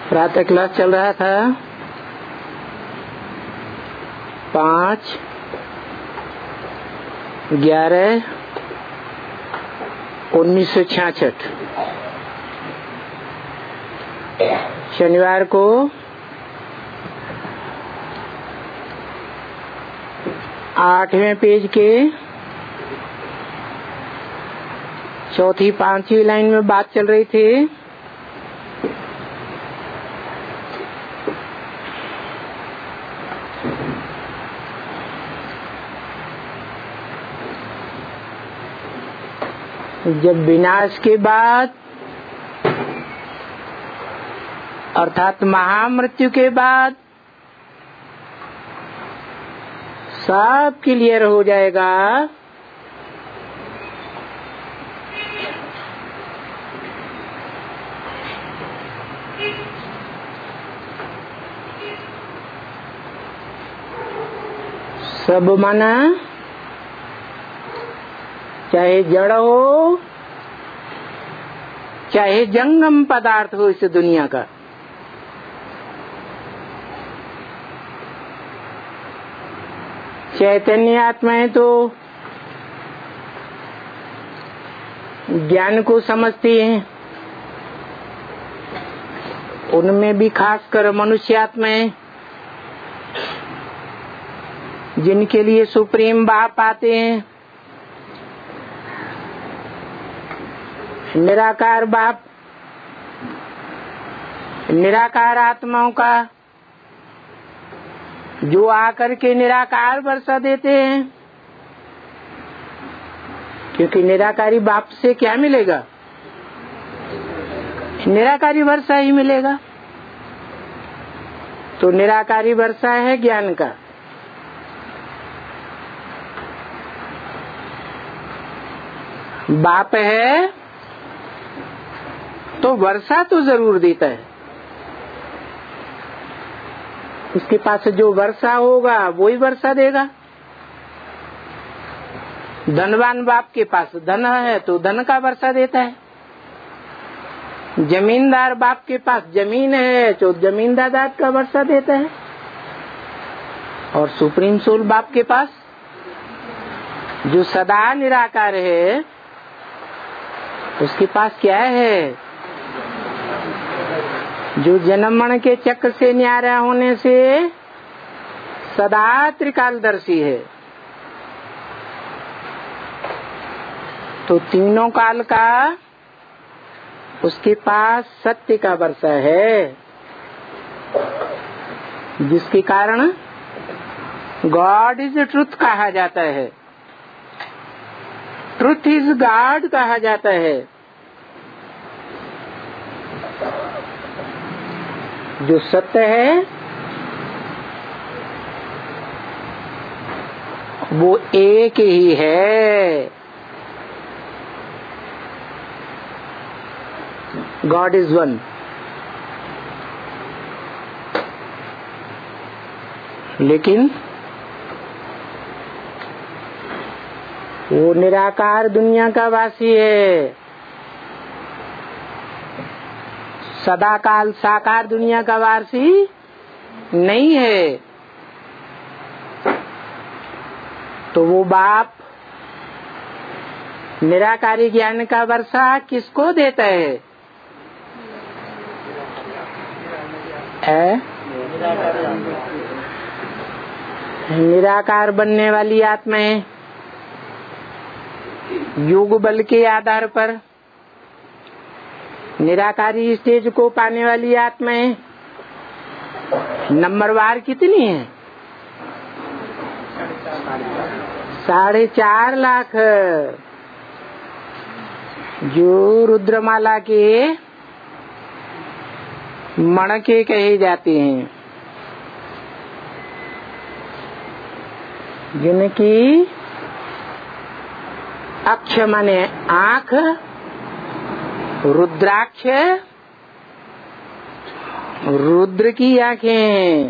प्रातः क्लास चल रहा था 5/11/1966 शनिवार को 8वें पेज के चौथी 5वीं लाइन में बात चल रही थी जब विनाश के बाद अर्थात महामृत्यु के बाद सब क्लियर हो जाएगा, सब माना चाहे जड़ हो चाहे जंगम पदार्थ हो इस दुनिया का, चैतन्य आत्माएं तो ज्ञान को समझती हैं, उनमें भी खासकर मनुष्य आत्माएं जिनके लिए सुप्रीम बाप आते हैं, निराकार बाप, निराकार आत्माओं का जो आकर के निराकार वर्षा देते हैं, क्योंकि निराकारी बाप से क्या मिलेगा, निराकारी वर्षा ही मिलेगा। तो निराकारी वर्षा है ज्ञान का। बाप है तो वर्षा तो जरूर देता है, उसके पास जो वर्षा होगा वही वर्षा देगा। धनवान बाप के पास धन है तो धन का वर्षा देता है, जमींदार बाप के पास जमीन है तो जमींदार का वर्षा देता है, और सुप्रीम सोल बाप के पास जो सदा निराकार है उसके पास क्या है, जो जन्म मरण के चक्र से न्यारा होने से सदा त्रिकालदर्शी है। तो तीनों काल का उसके पास सत्य का वर्षा है, जिसके कारण गॉड इज ट्रुथ कहा जाता है, ट्रुथ इज गॉड कहा जाता है। जो सत्य है वो एक ही है, गॉड इज वन। लेकिन वो निराकार दुनिया का वासी है, सदाकाल साकार दुनिया का वासी नहीं है। तो वो बाप निराकारी ज्ञान का वर्षा किसको देता है? निराकार बनने वाली आत्माएं योग बल के आधार पर निराकारी स्टेज को पाने वाली आत्माएं नंबरवार कितनी है? 4.5 लाख, जो रुद्रमाला के मणके कहे जाते हैं, जिनकी अक्ष माने आँख, रुद्राक्ष रुद्र की आंखें हैं,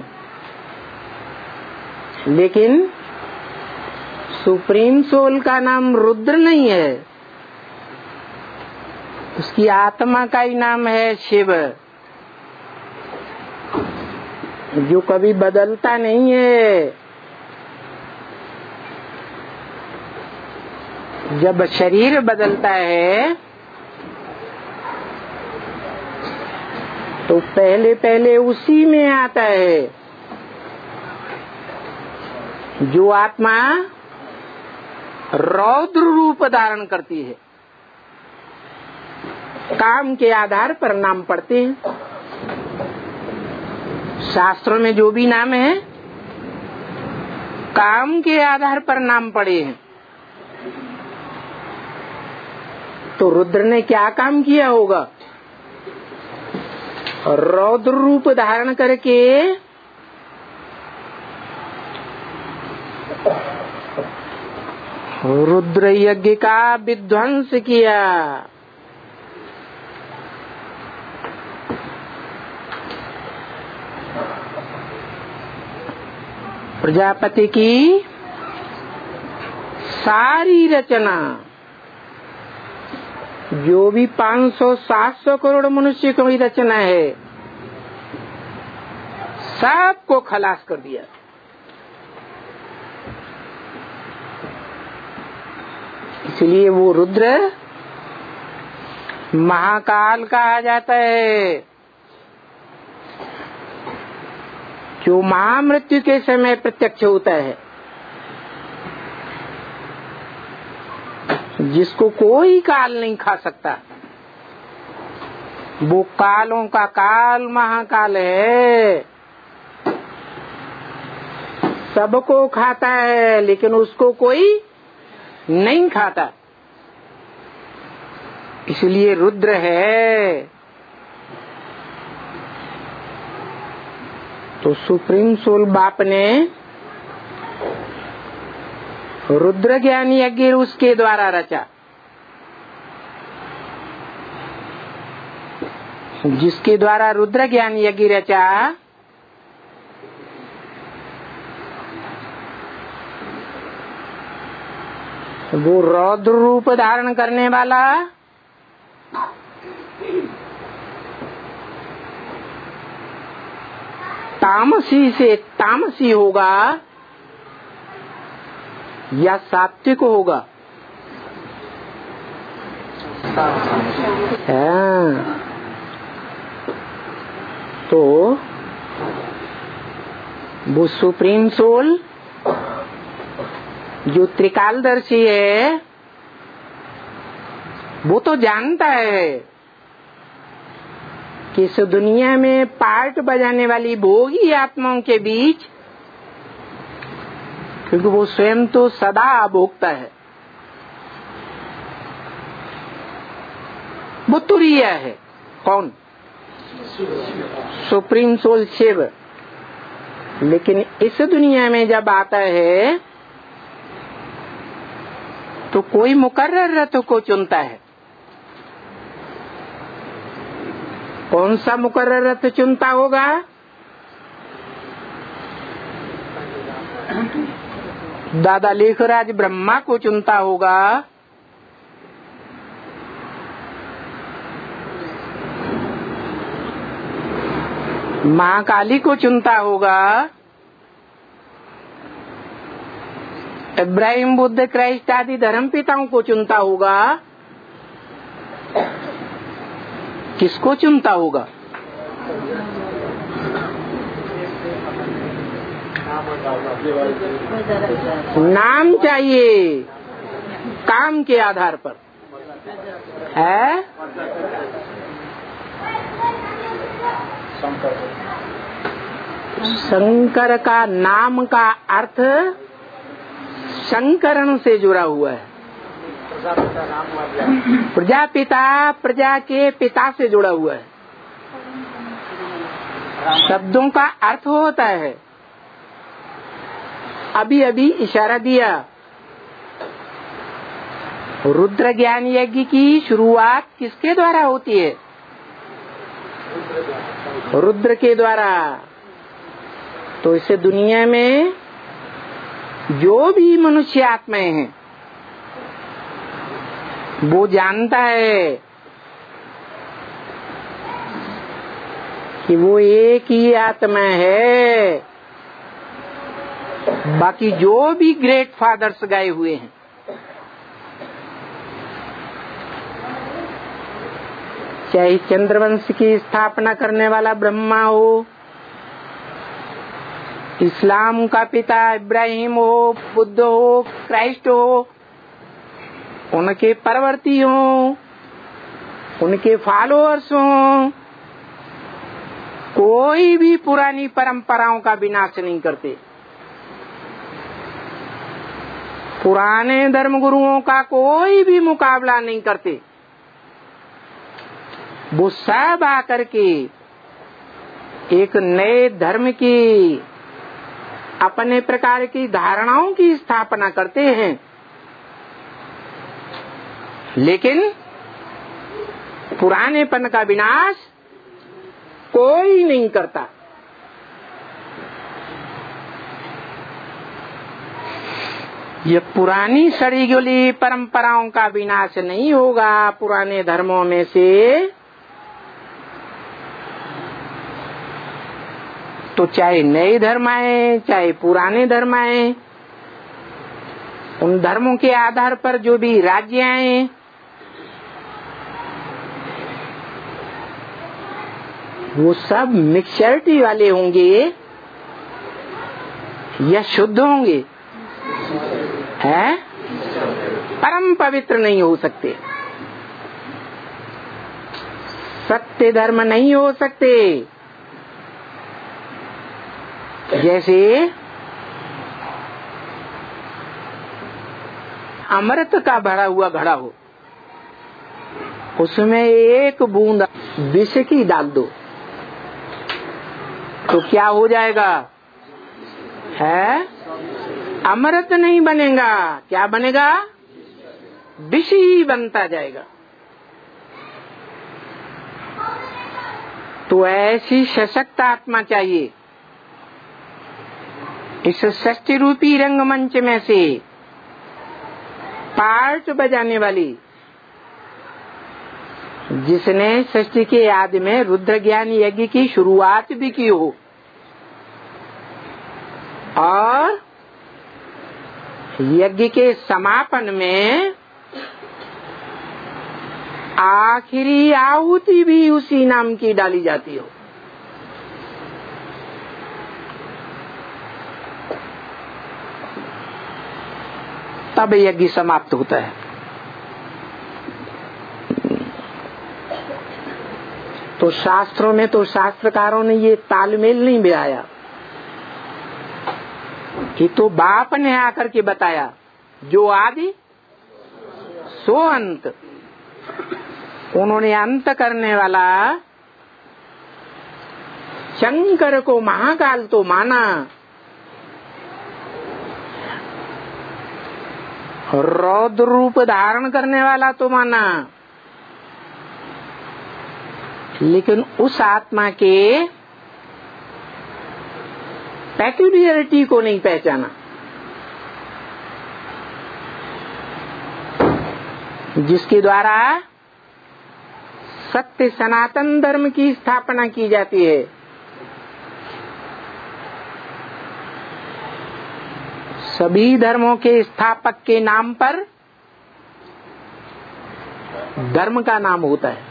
लेकिन सुप्रीम सोल का नाम रुद्र नहीं है, उसकी आत्मा का ही नाम है शिव। जो कभी बदलता नहीं है। जब शरीर बदलता है तो पहले पहले उसी में आता है जो आत्मा रौद्र रूप धारण करती है। काम के आधार पर नाम पढ़ते हैं। शास्त्रों में जो भी नाम है काम के आधार पर नाम पढ़े हैं। तो रुद्र ने क्या काम किया होगा? रौद्र रूप धारण करके रुद्र यज्ञ का विध्वंस किया। प्रजापति की सारी रचना, जो भी 500-700 करोड़ मनुष्य की रचना है, सबको खलास कर दिया। इसलिए वो रुद्र महाकाल कहा जाता है, जो महामृत्यु के समय प्रत्यक्ष होता है, जिसको कोई काल नहीं खा सकता। वो कालों का काल महाकाल है, सबको खाता है लेकिन उसको कोई नहीं खाता। इसलिए रुद्र है। तो सुप्रीम सोल बाप ने रुद्र ज्ञान यज्ञ उसके द्वारा रचा, जिसके द्वारा रुद्र ज्ञान यज्ञ रचा वो रौद्र रूप धारण करने वाला तामसी से तामसी होगा या सात्विक होगा? तो वो सुप्रीम सोल जो त्रिकालदर्शी है, वो तो जानता है कि इस दुनिया में पार्ट बजाने वाली भोगी आत्माओं के बीच, क्योंकि वो स्वयं तो सदा भोगता है, वो तुरीय है। कौन? Supreme soul Shiva. लेकिन इस दुनिया में जब आता है तो कोई मुकर्रर रथ को चुनता है। कौन सा मुकर्रर रथ चुनता होगा? दादा लेखराज ब्रह्मा को चुनता होगा, माँ काली को चुनता होगा, इब्राहिम बुद्ध क्राइस्ट आदि धर्म पिताओं को चुनता होगा। किसको चुनता होगा? नाम चाहिए, काम के आधार पर है। शंकर का नाम का अर्थ शंकरण से जुड़ा हुआ है। प्रजापिता प्रजा के पिता से जुड़ा हुआ है। शब्दों का अर्थ होता है। अभी अभी इशारा दिया, रुद्र ज्ञान यज्ञ की शुरुआत किसके द्वारा होती है? रुद्र के द्वारा। तो इस दुनिया में जो भी मनुष्य आत्माएं हैं, वो जानता है कि वो एक ही आत्मा है। बाकी जो भी ग्रेट फादर्स गए हुए हैं, चाहे चंद्रवंश की स्थापना करने वाला ब्रह्मा हो, इस्लाम का पिता इब्राहिम हो, बुद्ध हो, क्राइस्ट हो, उनके परवर्ती हो, उनके फॉलोअर्स हो, कोई भी पुरानी परंपराओं का विनाश नहीं करते। पुराने धर्मगुरुओं का कोई भी मुकाबला नहीं करते। वो सब आकर के एक नए धर्म की, अपने प्रकार की धारणाओं की स्थापना करते हैं, लेकिन पुरानेपन का विनाश कोई नहीं करता। ये पुरानी सड़ी गली परंपराओं का विनाश नहीं होगा पुराने धर्मों में से, तो चाहे नए धर्म आए चाहे पुराने धर्म आए, उन धर्मों के आधार पर जो भी राज्य आए, वो सब मिक्सचरिटी वाले होंगे या शुद्ध होंगे? है? परम पवित्र नहीं हो सकते, सत्य धर्म नहीं हो सकते। जैसे अमृत का भरा हुआ घड़ा हो, उसमें एक बूंद विष की डाल दो तो क्या हो जाएगा? है? अमृत नहीं बनेगा, क्या बनेगा? विष ही बनता जाएगा। तो ऐसी सशक्त आत्मा चाहिए। इस सृष्टि रूपी रंगमंच में से पार्ट बजाने वाली, जिसने सृष्टि के आदि में रुद्र ज्ञान यज्ञ की शुरुआत भी की हो और यज्ञ के समापन में आखिरी आहुति भी उसी नाम की डाली जाती हो। तब यज्ञ समाप्त होता है। तो शास्त्रों में तो शास्त्रकारों ने ये तालमेल नहीं बिठाया कि तो बाप ने आकर के बताया, जो आदि सो अंत। उन्होंने अंत करने वाला शंकर को महाकाल तो माना, रौद्र रूप धारण करने वाला तो माना, लेकिन उस आत्मा के पेक्यूलियरिटी को नहीं पहचाना, जिसके द्वारा सत्य सनातन धर्म की स्थापना की जाती है। सभी धर्मों के स्थापक के नाम पर धर्म का नाम होता है।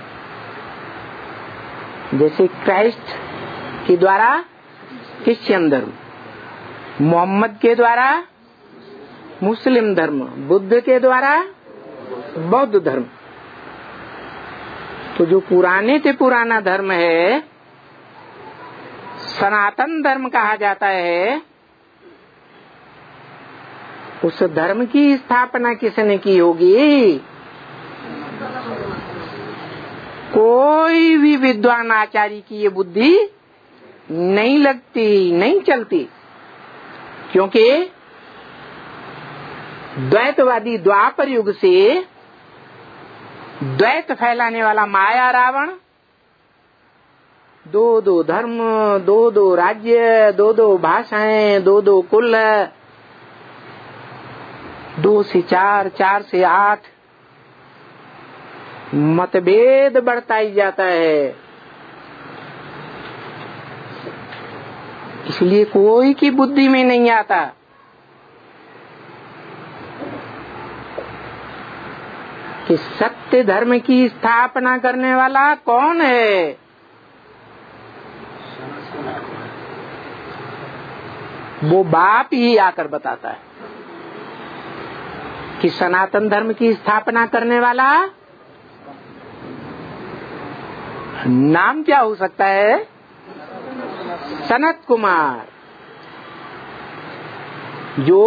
जैसे क्राइस्ट के द्वारा क्रिश्चियन धर्म, मोहम्मद के द्वारा मुस्लिम धर्म, बुद्ध के द्वारा बौद्ध धर्म। तो जो पुराने से पुराना धर्म है, सनातन धर्म कहा जाता है, उस धर्म की स्थापना किसने की होगी? कोई भी विद्वान आचार्य की ये बुद्धि नहीं लगती, नहीं चलती, क्योंकि द्वैतवादी द्वापर युग से द्वैत फैलाने वाला माया रावण, दो दो धर्म, दो दो राज्य, दो दो भाषाएं, दो दो कुल, 2 से 4, 4 से 8 मतभेद बढ़ता ही जाता है। इसलिए कोई की बुद्धि में नहीं आता कि सत्य धर्म की स्थापना करने वाला कौन है। वो बाप ही आकर बताता है कि सनातन धर्म की स्थापना करने वाला नाम क्या हो सकता है? सनत कुमार, जो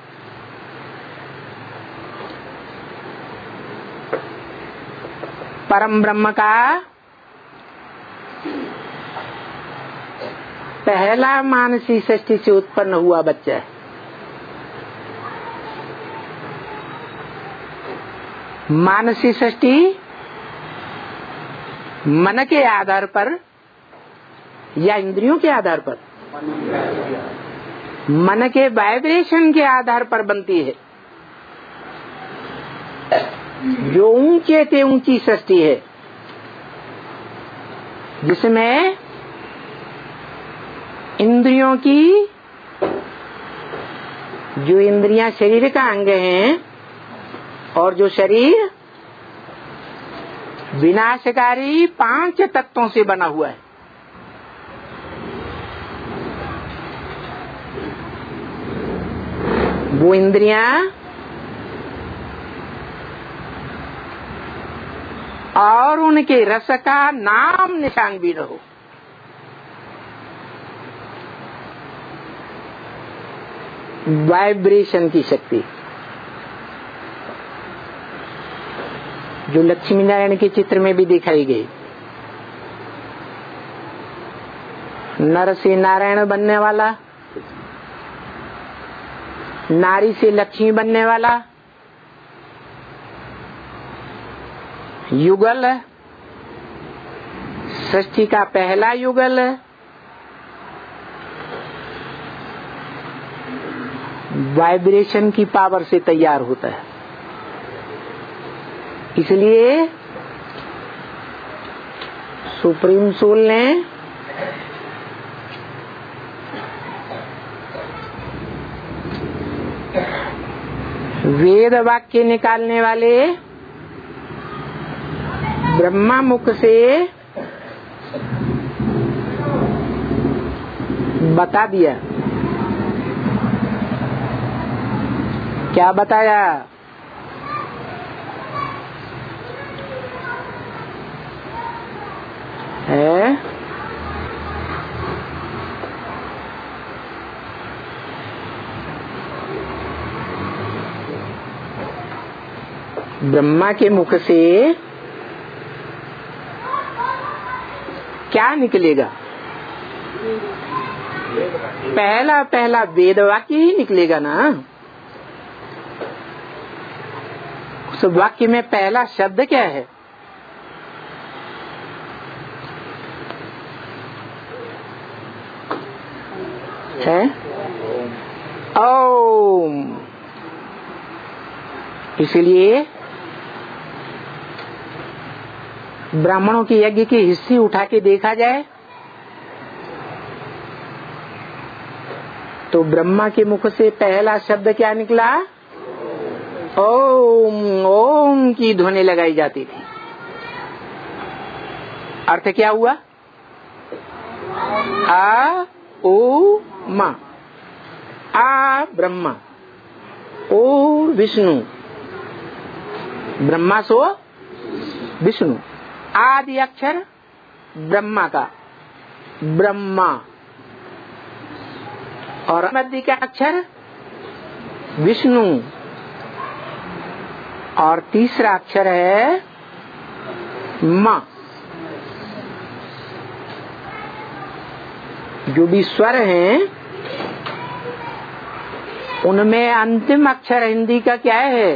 परम ब्रह्म का पहला मानसी सृष्टि से उत्पन्न हुआ बच्चा है। मानसी सृष्टि मन के आधार पर या इंद्रियों के आधार पर? मन के वाइब्रेशन के आधार पर बनती है। जो ऊंचे से ऊंची सृष्टि है, जिसमें इंद्रियों की, जो इंद्रियां शरीर का अंग हैं और जो शरीर विनाशकारी 5 तत्वों से बना हुआ है। वो इंद्रियां और उनके रस का नाम निशान भी न हो। वाइब्रेशन की शक्ति जो लक्ष्मी नारायण के चित्र में भी दिखाई गई। नर से नारायण बनने वाला, नारी से लक्ष्मी बनने वाला युगल, सृष्टि का पहला युगल वाइब्रेशन की पावर से तैयार होता है। इसलिए सुप्रीम सोल ने वेद वाक्य निकालने वाले ब्रह्मा मुख से बता दिया। क्या बताया? है ब्रह्मा के मुख से क्या निकलेगा? पहला वेद वाक्य ही निकलेगा ना। उस वाक्य में पहला शब्द क्या है? ओम। इसलिए ब्राह्मणों के यज्ञ के हिस्से उठा के देखा जाए तो ब्रह्मा के मुख से पहला शब्द क्या निकला? ओम। ओम की ध्वनि लगाई जाती थी। अर्थ क्या हुआ? आ ओ मा। आ ब्रह्मा, ओ विष्णु, ब्रह्मा सो विष्णु। आदि अक्षर ब्रह्मा का ब्रह्मा, और मध्य का अक्षर विष्णु, और तीसरा अक्षर है मां। जो भी स्वर हैं उनमें अंतिम अक्षर हिंदी का क्या है?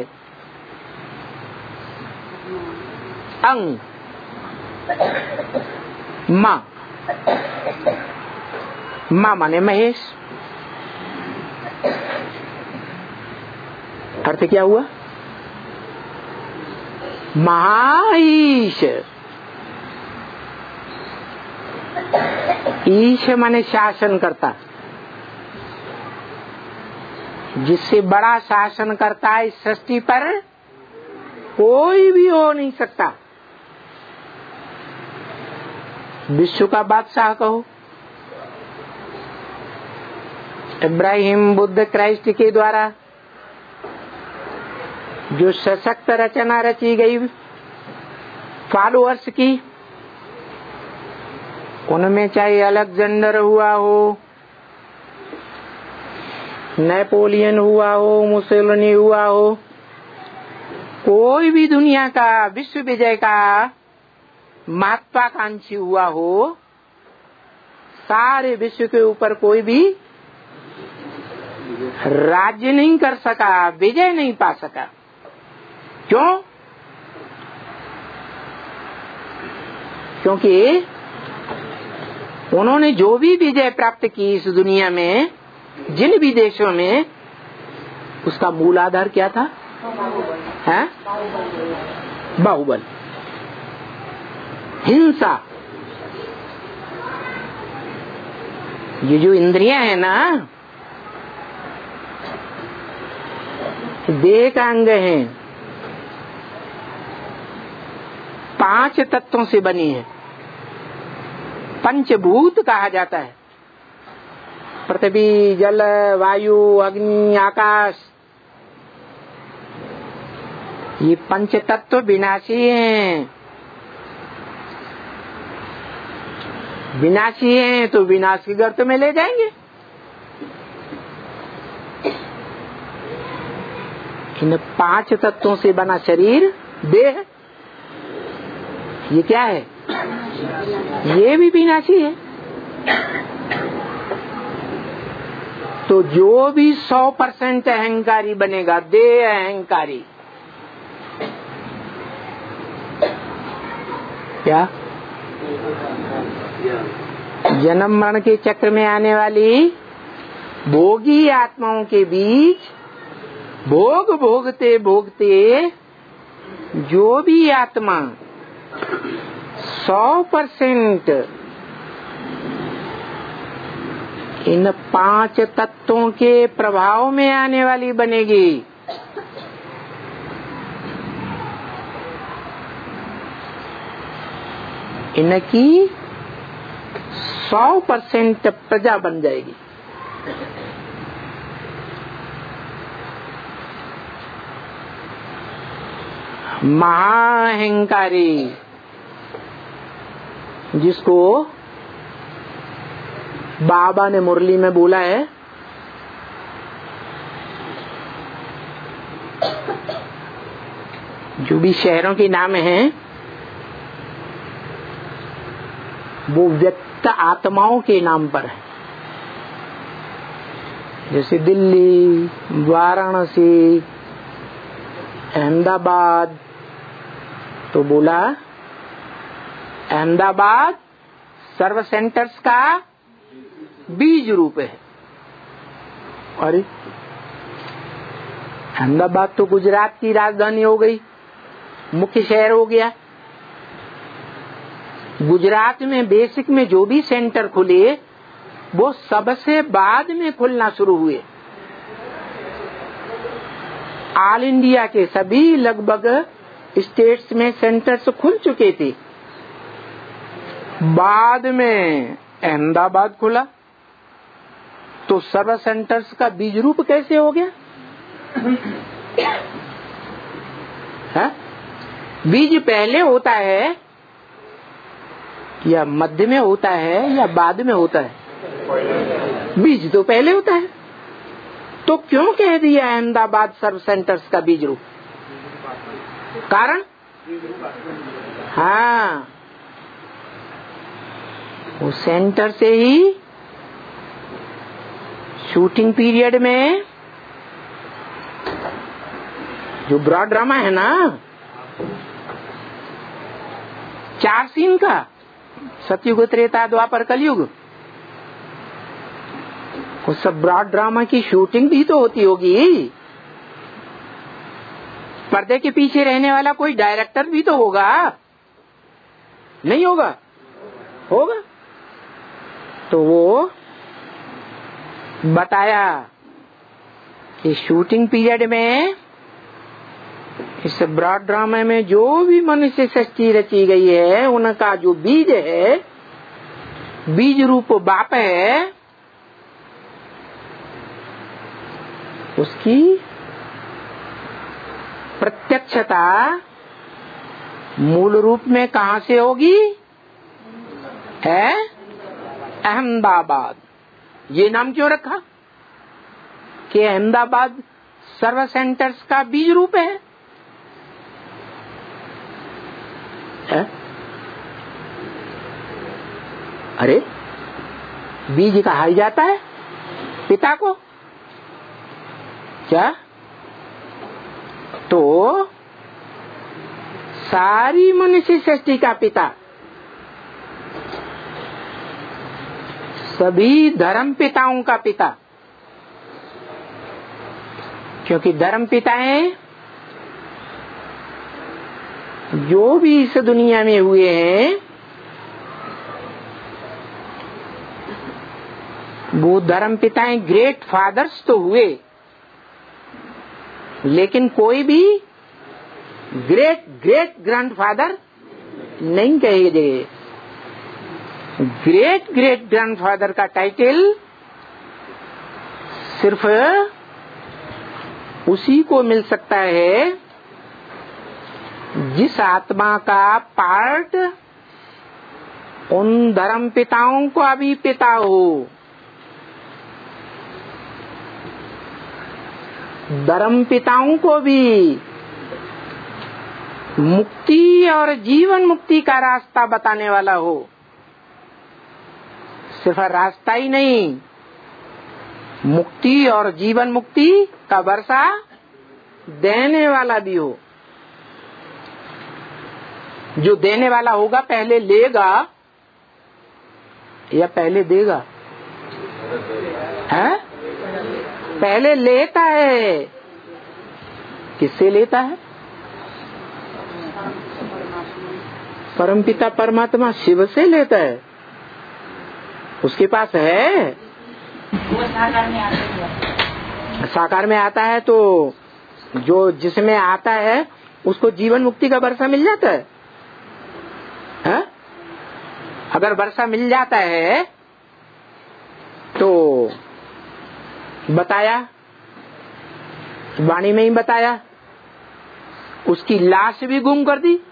अंग। मां। मां माने महेश। अर्थ क्या हुआ? महाईश। ईश माने शासन करता। जिससे बड़ा शासन करता इस सृष्टि पर कोई भी हो नहीं सकता। विश्व का बादशाह कहो, इब्राहिम, बुद्ध, क्राइस्ट के द्वारा जो सशक्त रचना रची गई फॉलोअर्स की, उनमें चाहे अलेक्जेंडर हुआ हो, नेपोलियन हुआ हो, मुसोलिनी हुआ हो, कोई भी दुनिया का विश्व विजय का महत्वाकांक्षी हुआ हो, सारे विश्व के ऊपर कोई भी राज्य नहीं कर सका, विजय नहीं पा सका। क्यों? क्योंकि उन्होंने जो भी विजय प्राप्त की इस दुनिया में, जिन भी देशों में, उसका मूल आधार क्या था? है बाहुबल, हिंसा। ये जो इंद्रियां है ना, देह का अंग है, 5 तत्वों से बनी है, पंचभूत कहा जाता है। पृथ्वी, जल, वायु, अग्नि, आकाश, ये पंच तत्व विनाशी हैं। विनाशी हैं तो विनाश की गर्त में ले जाएंगे। इन 5 तत्वों से बना शरीर, देह, ये क्या है? ये भी विनाशी है। तो जो भी 100% अहंकारी बनेगा, देह अहंकारी, क्या जन्म मरण के चक्र में आने वाली भोगी आत्माओं के बीच भोग भोगते भोगते जो भी आत्मा 100% इन 5 तत्वों के प्रभाव में आने वाली बनेगी, इनकी 100% प्रजा बन जाएगी। महाअहंकारी, जिसको बाबा ने मुरली में बोला है, जो भी शहरों के नाम हैं वो व्यक्त आत्माओं के नाम पर है। जैसे दिल्ली, वाराणसी, अहमदाबाद, तो बोला अहमदाबाद सर्व सेंटर्स का बीज रूप है। और अहमदाबाद तो गुजरात की राजधानी हो गई, मुख्य शहर हो गया। गुजरात में बेसिक में जो भी सेंटर खुले वो सबसे बाद में खुलना शुरू हुए। ऑल इंडिया के सभी लगभग स्टेट्स में सेंटर्स खुल चुके थे, बाद में अहमदाबाद खुला। तो सर्व सेंटर्स का बीज रूप कैसे हो गया? है? बीज पहले होता है या मध्य में होता है या बाद में होता है? बीज तो पहले होता है। तो क्यों कह दिया अहमदाबाद सर्व सेंटर्स का बीज रूप? कारण? हाँ, वो सेंटर से ही शूटिंग पीरियड में जो ब्रॉड ड्रामा है ना, 4 सीन का, सतयुग, त्रेता, द्वापर, कलयुग, वो सब ब्रॉड ड्रामा की शूटिंग भी तो होती होगी। पर्दे के पीछे रहने वाला कोई डायरेक्टर भी तो होगा, नहीं होगा? होगा। तो वो बताया इस शूटिंग पीरियड में, इस ब्रॉड ड्रामा में जो भी मनुष्य सृष्टि रची गई है, उनका जो बीज है, बीज रूप बाप है, उसकी प्रत्यक्षता मूल रूप में कहाँ से होगी? है अहमदाबाद। ये नाम क्यों रखा कि अहमदाबाद सर्व सेंटर्स का बीज रूप है? अरे बीज कहा जाता है पिता को क्या? तो सारी मनुष्य सृष्टि का पिता, सभी धर्म पिताओं का पिता, क्योंकि धर्म पिताएं जो भी इस दुनिया में हुए हैं, वो धर्म पिताएं ग्रेट फादर्स तो हुए, लेकिन कोई भी ग्रेट ग्रेट ग्रैंडफादर नहीं कहे गए। ग्रेट ग्रेट ग्रैंडफादर का टाइटल सिर्फ उसी को मिल सकता है जिस आत्मा का पार्ट उन धर्म पिताओं को भी पिता हो। धर्म पिताओं को भी मुक्ति और जीवन मुक्ति का रास्ता बताने वाला हो। सिर्फ रास्ता ही नहीं, मुक्ति और जीवन मुक्ति का वर्षा देने वाला भी हो। जो देने वाला होगा पहले लेगा या पहले देगा? है? पहले लेता है। किससे लेता है? परमपिता परमात्मा शिव से लेता है। उसके पास है, वो साकार में आता है तो जो जिसमें आता है उसको जीवन मुक्ति का वर्षा मिल जाता है। अगर वर्षा मिल जाता है तो बताया, वाणी में ही बताया, उसकी लाश भी गुम कर दी।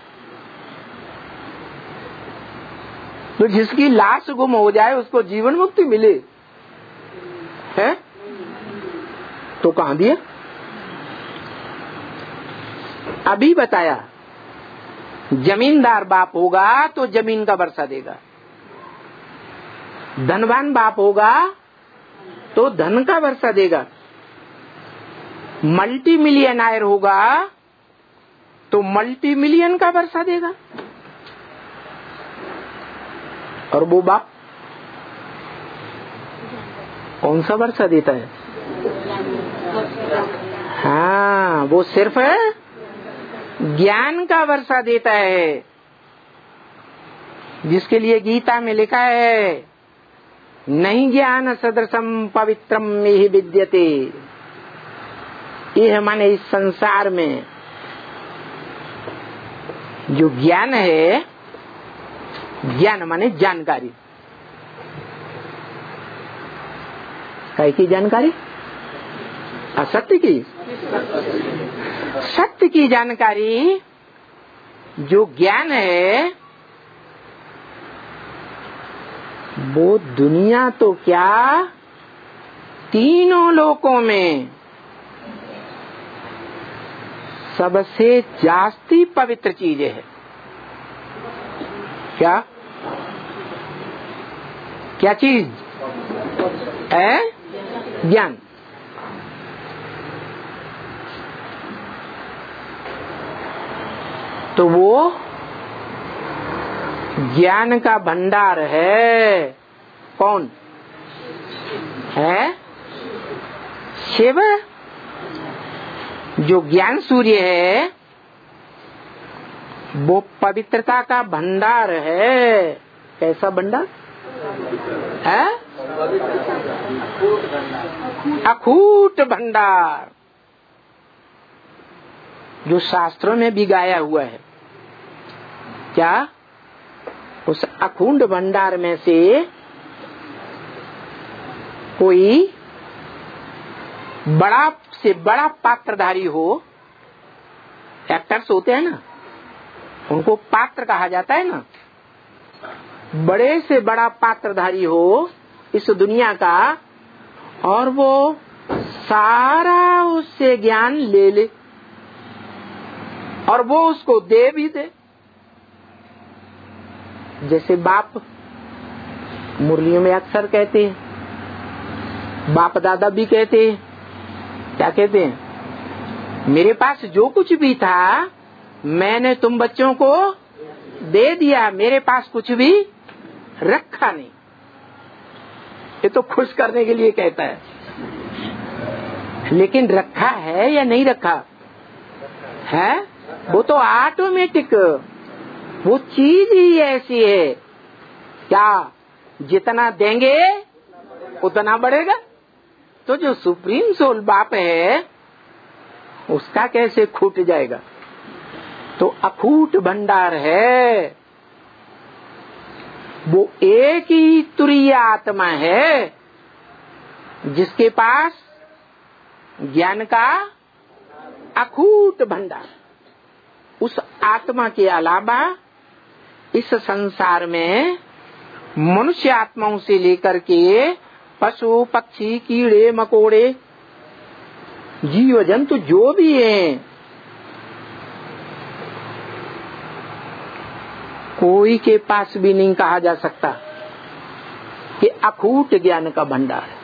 तो जिसकी लाश गुम हो जाए उसको जीवन मुक्ति मिले, है? तो कहाँ दिया? अभी बताया, जमींदार बाप होगा तो जमीन का वर्षा देगा, धनवान बाप होगा तो धन का वर्षा देगा, मल्टी मिलियनर होगा तो मल्टी मिलियन का वर्षा देगा। और वो बाप कौन सा वर्षा देता है? हाँ, वो सिर्फ ज्ञान का वर्षा देता है, जिसके लिए गीता में लिखा है, नहीं ज्ञान सदृशम पवित्रम में विद्यते। ये माने इस संसार में जो ज्ञान है, ज्ञान माने जानकारी, काय की जानकारी? असत्य की, सत्य की जानकारी। जो ज्ञान है वो दुनिया तो क्या, तीनों लोकों में सबसे जास्ती पवित्र चीज है। क्या क्या चीज है? ज्ञान। तो वो ज्ञान का भंडार है। कौन है? शिव। जो ज्ञान सूर्य है वो पवित्रता का भंडार है। कैसा भंडार है? अखूट भंडार, जो शास्त्रों में भी गाया हुआ है। क्या? उस अखंड भंडार में से कोई बड़ा से बड़ा पात्रधारी हो, एक्टर्स होते हैं ना, उनको पात्र कहा जाता है ना, बड़े से बड़ा पात्रधारी हो इस दुनिया का, और वो सारा उससे ज्ञान ले ले और वो उसको दे भी दे। जैसे बाप मुरलियों में अक्सर कहते हैं, बाप दादा भी कहते हैं, क्या कहते हैं? मेरे पास जो कुछ भी था मैंने तुम बच्चों को दे दिया, मेरे पास कुछ भी रखा नहीं। ये तो खुश करने के लिए कहता है, लेकिन रखा है या नहीं रखा है? वो तो ऑटोमेटिक, वो चीज ही ऐसी है। क्या? जितना देंगे उतना बढ़ेगा। तो जो सुप्रीम सोल बाप है उसका कैसे खूट जाएगा? तो अखूट भंडार है, वो एक ही तुरीय आत्मा है जिसके पास ज्ञान का अखूट भंडार। उस आत्मा के अलावा इस संसार में मनुष्य आत्माओं से लेकर के पशु पक्षी कीड़े मकोड़े जीव जंतु जो भी हैं, कोई के पास भी नहीं कहा जा सकता कि अखूट ज्ञान का भंडार है।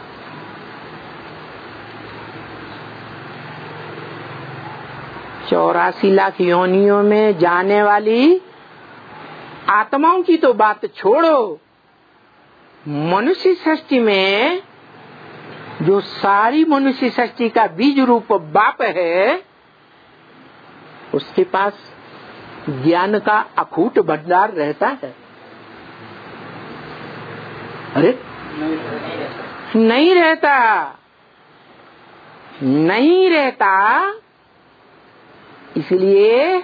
चौरासी लाख योनियों में जाने वाली आत्माओं की तो बात छोड़ो, मनुष्य सृष्टि में जो सारी मनुष्य सृष्टि का बीज रूप बाप है, उसके पास ज्ञान का अखूट भंडार रहता है। अरे नहीं रहता, नहीं रहता। इसलिए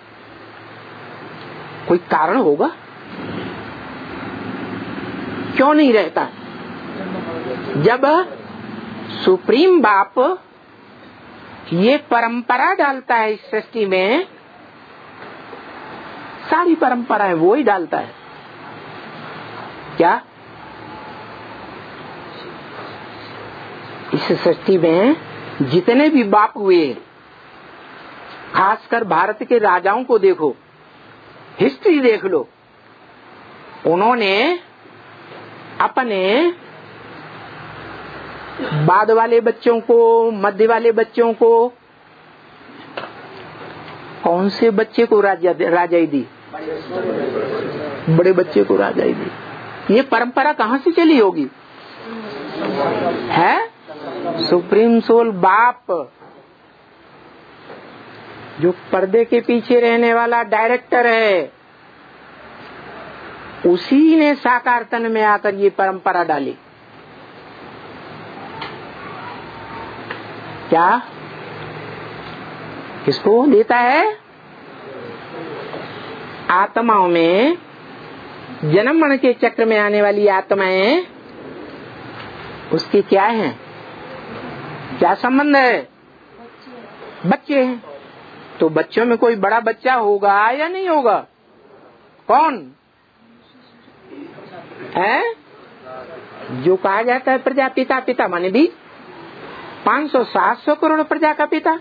कोई कारण होगा, क्यों नहीं रहता? जब सुप्रीम बाप ये परंपरा डालता है इस सृष्टि में, सारी परंपरा है वो ही डालता है। क्या? इस सृष्टि में जितने भी बाप हुए, खासकर भारत के राजाओं को देखो, हिस्ट्री देख लो, उन्होंने अपने बाद वाले बच्चों को, मध्य वाले बच्चों को, कौन से बच्चे को राजाई दी? बड़े बच्चे को राजाई दी। ये परंपरा कहाँ से चली होगी? है सुप्रीम सोल बाप, जो पर्दे के पीछे रहने वाला डायरेक्टर है, उसी ने साकार तन में आकर ये परंपरा डाली। क्या? किसको देता है? आत्माओं में, जन्म मरण के चक्र में आने वाली आत्माएं, उसके क्या है? क्या संबंध है? बच्चे हैं। तो बच्चों में कोई बड़ा बच्चा होगा या नहीं होगा? कौन है? जो कहा जाता है प्रजापिता, पिता माने भी 500-700 करोड़ प्रजा का पिता।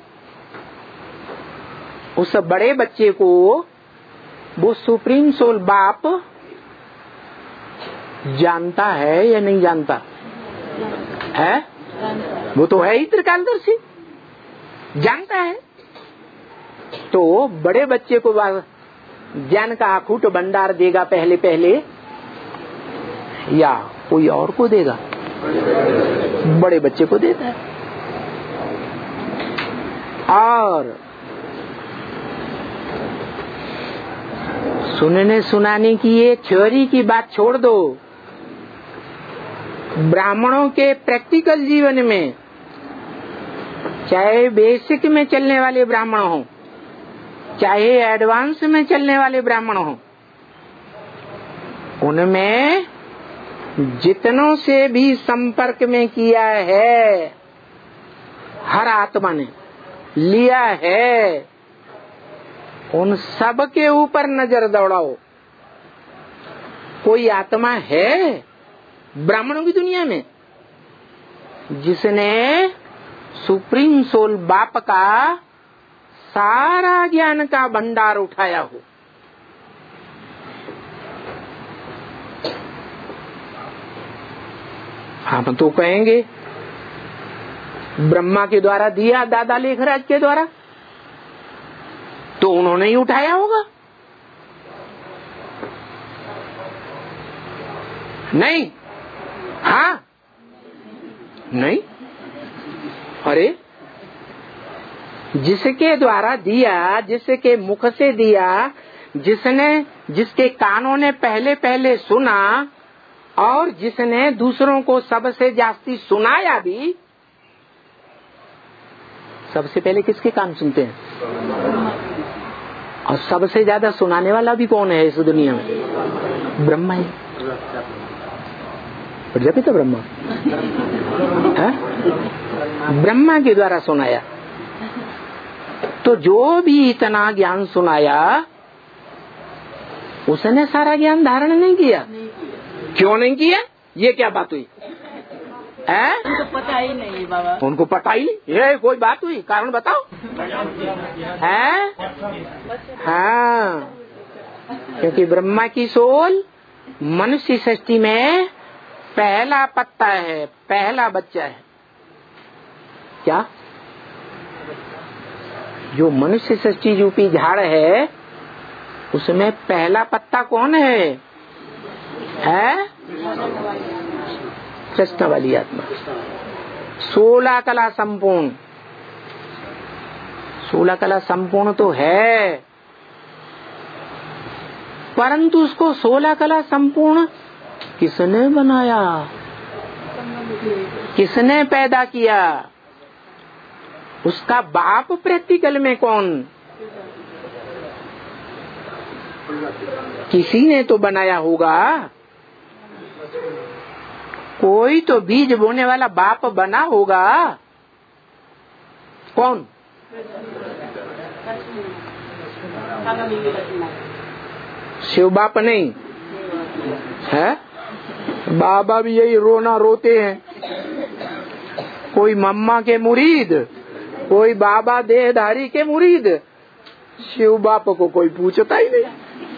उस बड़े बच्चे को वो सुप्रीम सोल बाप जानता है या नहीं जानता है? वो तो है ही त्रिकालदर्शी, जानता है। तो बड़े बच्चे को ज्ञान का अखूट भंडार देगा पहले पहले, या कोई और को देगा? बड़े बच्चे को देता है। और सुनने सुनाने की ये थ्योरी की बात छोड़ दो, ब्राह्मणों के प्रैक्टिकल जीवन में, चाहे बेसिक में चलने वाले ब्राह्मण हो, चाहे एडवांस में चलने वाले ब्राह्मण हो, उनमें जितनों से भी संपर्क में किया है, हर आत्मा ने लिया है, उन सब के ऊपर नजर दौड़ाओ। कोई आत्मा है ब्राह्मणों की दुनिया में जिसने सुप्रीम सोल बाप का सारा ज्ञान का भंडार उठाया हो? हम तो कहेंगे ब्रह्मा के द्वारा दिया, दादा लेखराज के द्वारा, तो उन्होंने ही उठाया होगा। नहीं, हाँ, नहीं, अरे जिसके द्वारा दिया, जिसके मुख से दिया, जिसके कानों ने पहले पहले सुना और जिसने दूसरों को सबसे जास्ती सुनाया भी, सबसे पहले किसके कान सुनते हैं? और सबसे ज्यादा सुनाने वाला भी कौन है इस दुनिया में? ब्रह्मा ही। प्रजापिता ब्रह्मा है? ब्रह्मा के द्वारा सुनाया। तो जो भी इतना ज्ञान सुनाया, उसने सारा ज्ञान धारण नहीं किया। क्यों नहीं किया? ये क्या बात हुई? उनको पता ही नहीं बाबा। उनको पता ही नहीं, ये कोई बात हुई? कारण बताओ। है? हाँ, क्योंकि ब्रह्मा की सोल मनुष्य सृष्टि में पहला पत्ता है, पहला बच्चा है। क्या? जो मनुष्य सृष्टि रूपी झाड़ है, उसमें पहला पत्ता कौन है? कृष्ण वाली आत्मा। 16 कला संपूर्ण, 16 कला संपूर्ण तो है, परंतु उसको 16 कला संपूर्ण किसने बनाया? किसने पैदा किया? उसका बाप प्रैक्टिकल में कौन? किसी ने तो बनाया होगा। कोई तो बीज बोने वाला बाप बना होगा। कौन? शिव बाप नहीं है? बाबा भी यही रोना रोते हैं। कोई मम्मा के मुरीद, कोई बाबा देहधारी के मुरीद, शिव बाप को कोई पूछता ही नहीं।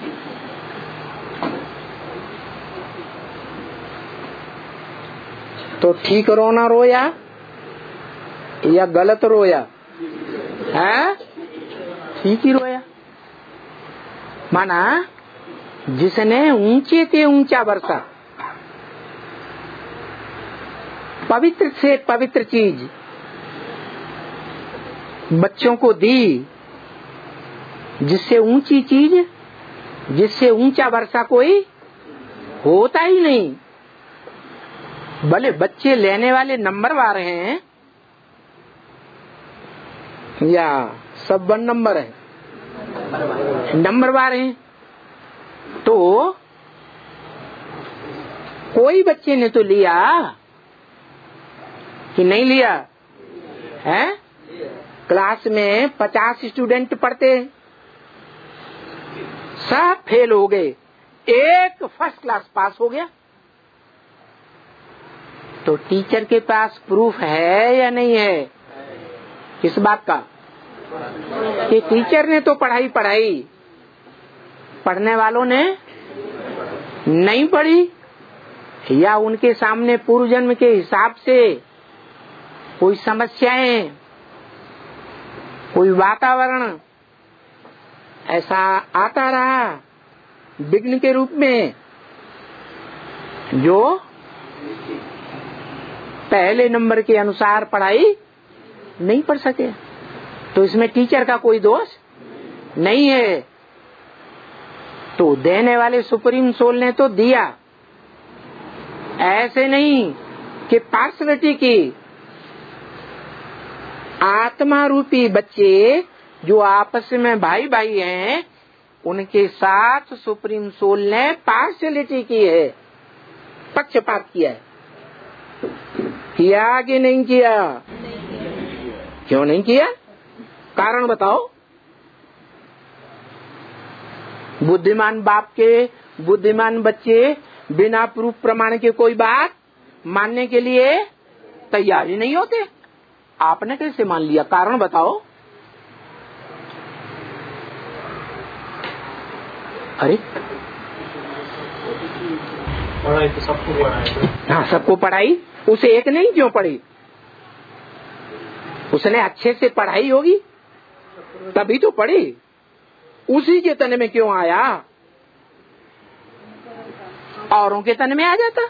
तो ठीक रोना रोया या गलत रोया? है? ठीक ही रोया। माना जिसने ऊंचे से ऊंचा वर्षा, पवित्र से पवित्र चीज बच्चों को दी, जिससे ऊंची चीज, जिससे ऊंचा वर्षा कोई होता ही नहीं। भले बच्चे लेने वाले नंबरवार हैं या सब 1 नंबर है, नंबरवार हैं, तो कोई बच्चे ने तो लिया कि नहीं लिया है? क्लास में 50 स्टूडेंट पढ़ते, सब फेल हो गए, एक फर्स्ट क्लास पास हो गया। तो टीचर के पास प्रूफ है या नहीं है? किस बात का? कि टीचर ने तो पढ़ाई पढ़ाई, पढ़ने वालों ने नहीं पढ़ी, या उनके सामने पूर्व जन्म के हिसाब से कोई समस्याएं, कोई वातावरण ऐसा आता रहा विघ्न के रूप में, जो पहले नंबर के अनुसार पढ़ाई नहीं पढ़ सके। तो इसमें टीचर का कोई दोष नहीं है। तो देने वाले सुप्रीम सोल ने तो दिया, ऐसे नहीं कि पार्सलिटी की आत्मा रूपी बच्चे जो आपस में भाई भाई हैं, उनके साथ सुप्रीम सोल ने पार्शियलिटी की है, पक्षपात किया है। किया कि नहीं किया? क्यों नहीं किया? कारण बताओ। बुद्धिमान बाप के बुद्धिमान बच्चे बिना प्रूफ प्रमाण के कोई बात मानने के लिए तैयार ही नहीं होते। आपने कैसे मान लिया? कारण बताओ। अरे पढ़ाई तो सबको पढ़ाई। हाँ, सबको पढ़ाई। उसे एक नहीं क्यों पढ़ी? उसने अच्छे से पढ़ाई होगी तभी तो पढ़ी। उसी के तन में क्यों आया? औरों के तन में आ जाता।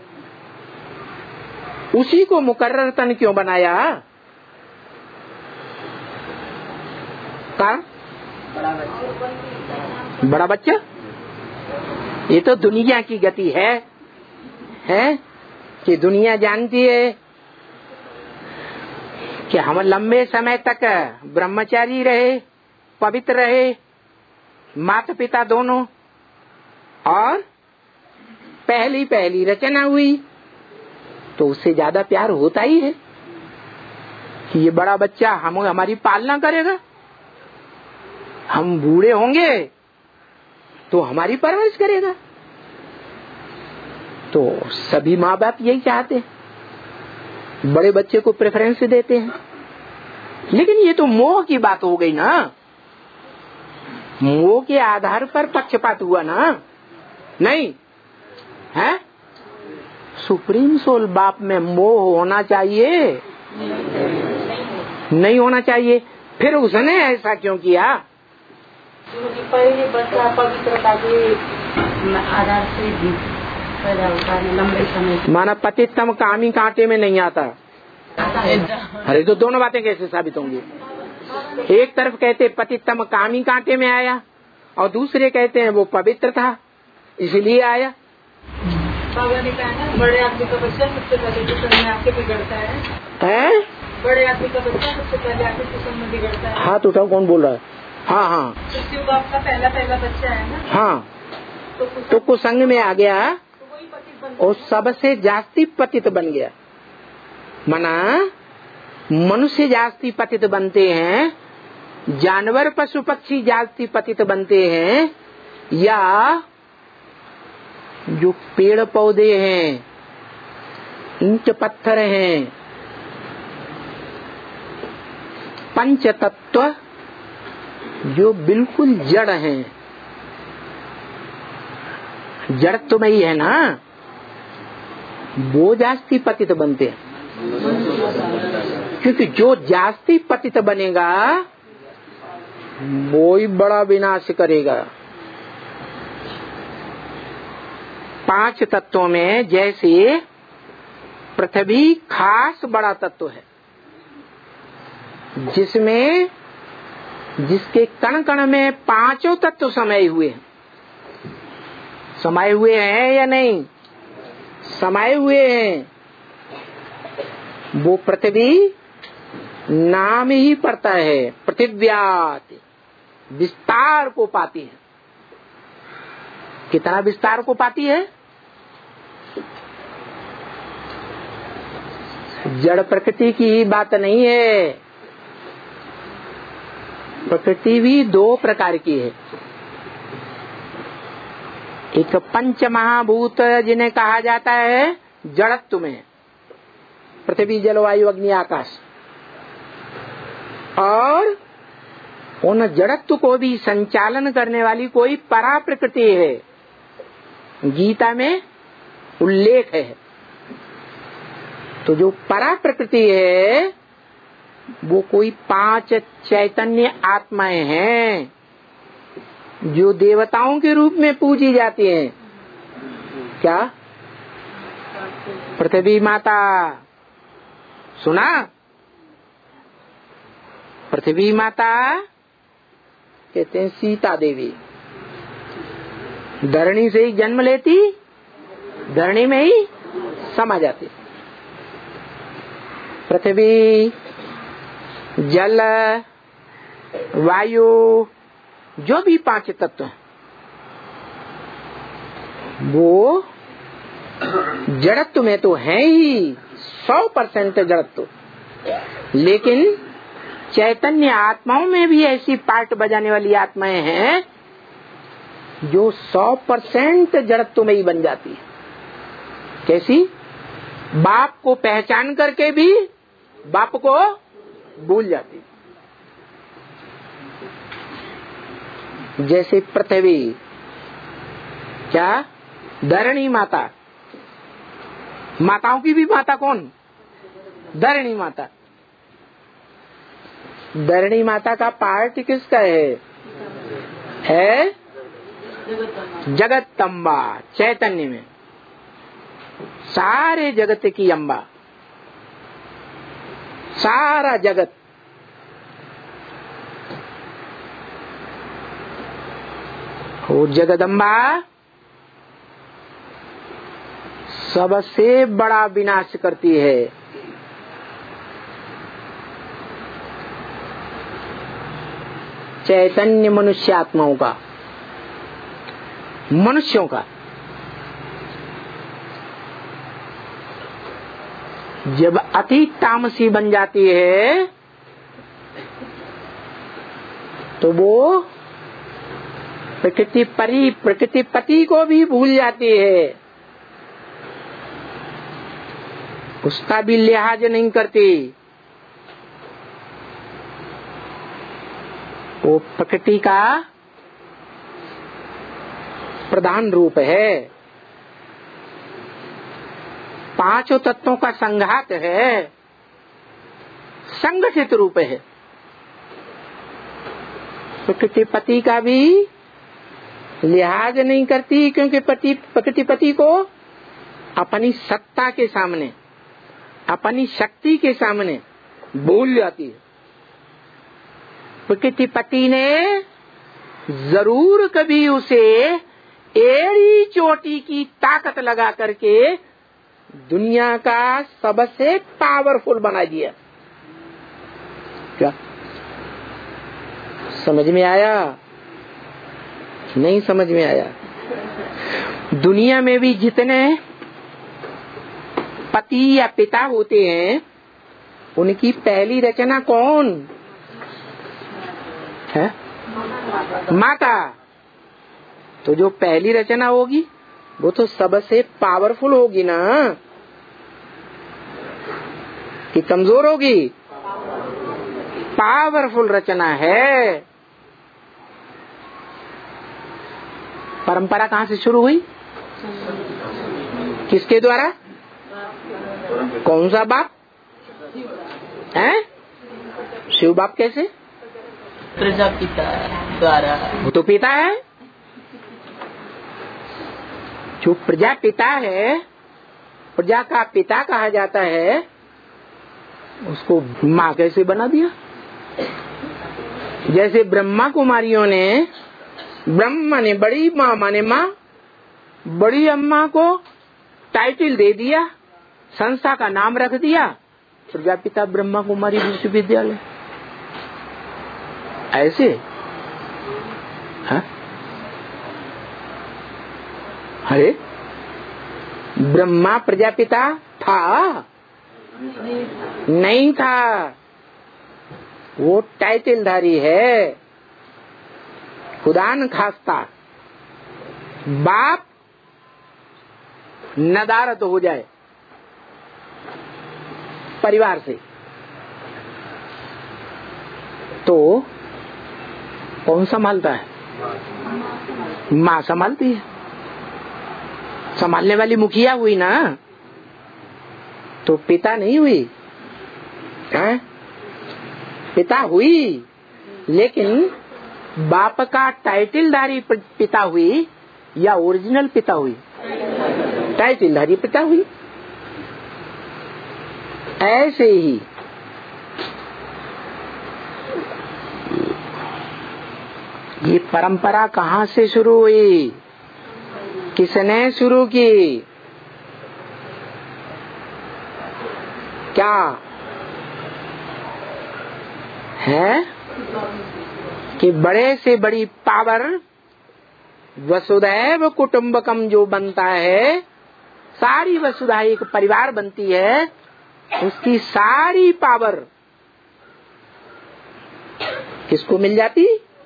उसी को मुकर्रर तन क्यों बनाया? कारण बड़ा बच्चा। ये तो दुनिया की गति है कि दुनिया जानती है कि हम लंबे समय तक ब्रह्मचारी रहे, पवित्र रहे, माता पिता दोनों, और पहली रचना हुई तो उससे ज्यादा प्यार होता ही है कि ये बड़ा बच्चा हमारी पालना करेगा। हम बूढ़े होंगे तो हमारी परवरिश करेगा। तो सभी माँ बाप यही चाहते हैं, बड़े बच्चे को प्रेफरेंस देते हैं। लेकिन ये तो मोह की बात हो गई ना। मोह के आधार पर पक्षपात हुआ ना? नहीं है। सुप्रीम सोल बाप में मोह होना चाहिए? नहीं होना चाहिए। फिर उसने ऐसा क्यों किया? पहले बच्चा पवित्रता के आधार से पैदा होता है लंबे समय। माना पतितम कामी कांटे में नहीं आता। अरे तो दोनों बातें कैसे साबित होंगी? एक तरफ कहते पतितम कामी कांटे में आया और दूसरे कहते हैं वो पवित्र था इसलिए आया। बाबा ने कहा ना, बड़े आदमी का बच्चा सबसे पहले ट्यूशन में आके बिगड़ता है। बड़े आदमी का बच्चा सबसे पहले आके ट्यूशन में बिगड़ता है। हाथ उठाओ, कौन बोल रहा है? हाँ, शिव बाप का पहला बच्चा है ना। हाँ, तो कुसंग में आ गया और सबसे जास्ती पतित बन गया। मना मनुष्य जास्ती पतित बनते हैं, जानवर पशु पक्षी जास्ती पतित बनते हैं, या जो पेड़ पौधे हैं, ईंट पत्थर हैं, पंच तत्व जो बिल्कुल जड़ हैं, जड़ तो में ही है ना, वो जास्ती पतित बनते हैं। क्योंकि जो जास्ती पतित बनेगा वो ही बड़ा विनाश करेगा। 5 तत्वों में जैसे पृथ्वी खास बड़ा तत्व है, जिसमें जिसके कण कण में 5 तत्व समाये हुए हैं। समाये हुए हैं या नहीं? समाये हुए हैं। वो पृथ्वी नाम ही पड़ता है, पृथिव्यात, विस्तार को पाती है। कितना विस्तार को पाती है? जड़ प्रकृति की ही बात नहीं है। प्रकृति भी 2 प्रकार की है। एक पंच महाभूत जिन्हें कहा जाता है जड़त्व में, पृथ्वी जल वायु अग्नि आकाश, और उन जड़त्व को भी संचालन करने वाली कोई परा प्रकृति है। गीता में उल्लेख है। तो जो परा प्रकृति है वो कोई 5 चैतन्य आत्माएं हैं जो देवताओं के रूप में पूजी जाती हैं। क्या? पृथ्वी माता सुना? पृथ्वी माता कहते हैं सीता देवी। धरणी से ही जन्म लेती, धरणी में ही समा जाती। पृथ्वी, जल, वायु, जो भी 5 तत्व हैं, वो जड़त्व में तो है ही 100% जड़त्व, लेकिन चैतन्य आत्माओं में भी ऐसी पार्ट बजाने वाली आत्माएं हैं जो 100% जड़त्व में ही बन जाती है। कैसी? बाप को पहचान करके भी बाप को भूल जाती। जैसे पृथ्वी, क्या? धरणी माता। माताओं की भी माता कौन? धरणी माता। धरणी माता का पार्ट किसका है? जगदम्बा, चैतन्य में सारे जगत की अम्बा, सारा जगत। वो जगदम्बा सबसे बड़ा विनाश करती है। चैतन्य मनुष्यात्माओं का, मनुष्यों का। जब अति तामसी बन जाती है तो वो प्रकृति पति को भी भूल जाती है, उसका भी लिहाज नहीं करती। वो प्रकृति का प्रधान रूप है, 5 तत्वों का संघात है, संगठित रूप है। प्रकृति पति का भी लिहाज नहीं करती, क्योंकि प्रकृति पति को अपनी सत्ता के सामने, अपनी शक्ति के सामने भूल जाती है। प्रकृति पति ने जरूर कभी उसे एड़ी चोटी की ताकत लगा करके दुनिया का सबसे पावरफुल बना दिया। क्या समझ में आया? नहीं समझ में आया? दुनिया में भी जितने पति या पिता होते हैं, उनकी पहली रचना कौन है? माता। तो जो पहली रचना होगी वो तो सबसे पावरफुल होगी ना, कि कमजोर होगी? पावरफुल रचना है। परंपरा कहाँ से शुरू हुई? किसके द्वारा? कौन सा बाप है? शिव बाप। कैसे? प्रजापिता द्वारा। वो तो पिता है। जो प्रजापिता है, प्रजा का पिता कहा जाता है, उसको माँ कैसे बना दिया? जैसे ब्रह्मा कुमारियों ने, ब्रह्मा ने बड़ी माँ माने माँ, बड़ी अम्मा को टाइटल दे दिया, संस्था का नाम रख दिया, प्रजापिता ब्रह्मा कुमारी विश्वविद्यालय। ऐसे हाँ? अरे ब्रह्मा प्रजापिता था? नहीं था, वो टाइटलधारी है। खुदा न खास्ता बाप नदारत हो जाए परिवार से, तो कौन संभालता है? माँ संभालती है। संभालने वाली मुखिया हुई ना, तो पिता नहीं हुई है? पिता हुई, लेकिन बाप का टाइटलधारी पिता हुई या ओरिजिनल पिता हुई? टाइटलधारी पिता हुई। ऐसे ही ये परंपरा कहाँ से शुरू हुई? किसने शुरू की? क्या है कि बड़े से बड़ी पावर वसुधैव कुटुंबकम जो बनता है, सारी वसुधा एक परिवार बनती है, उसकी सारी पावर किसको मिल जाती?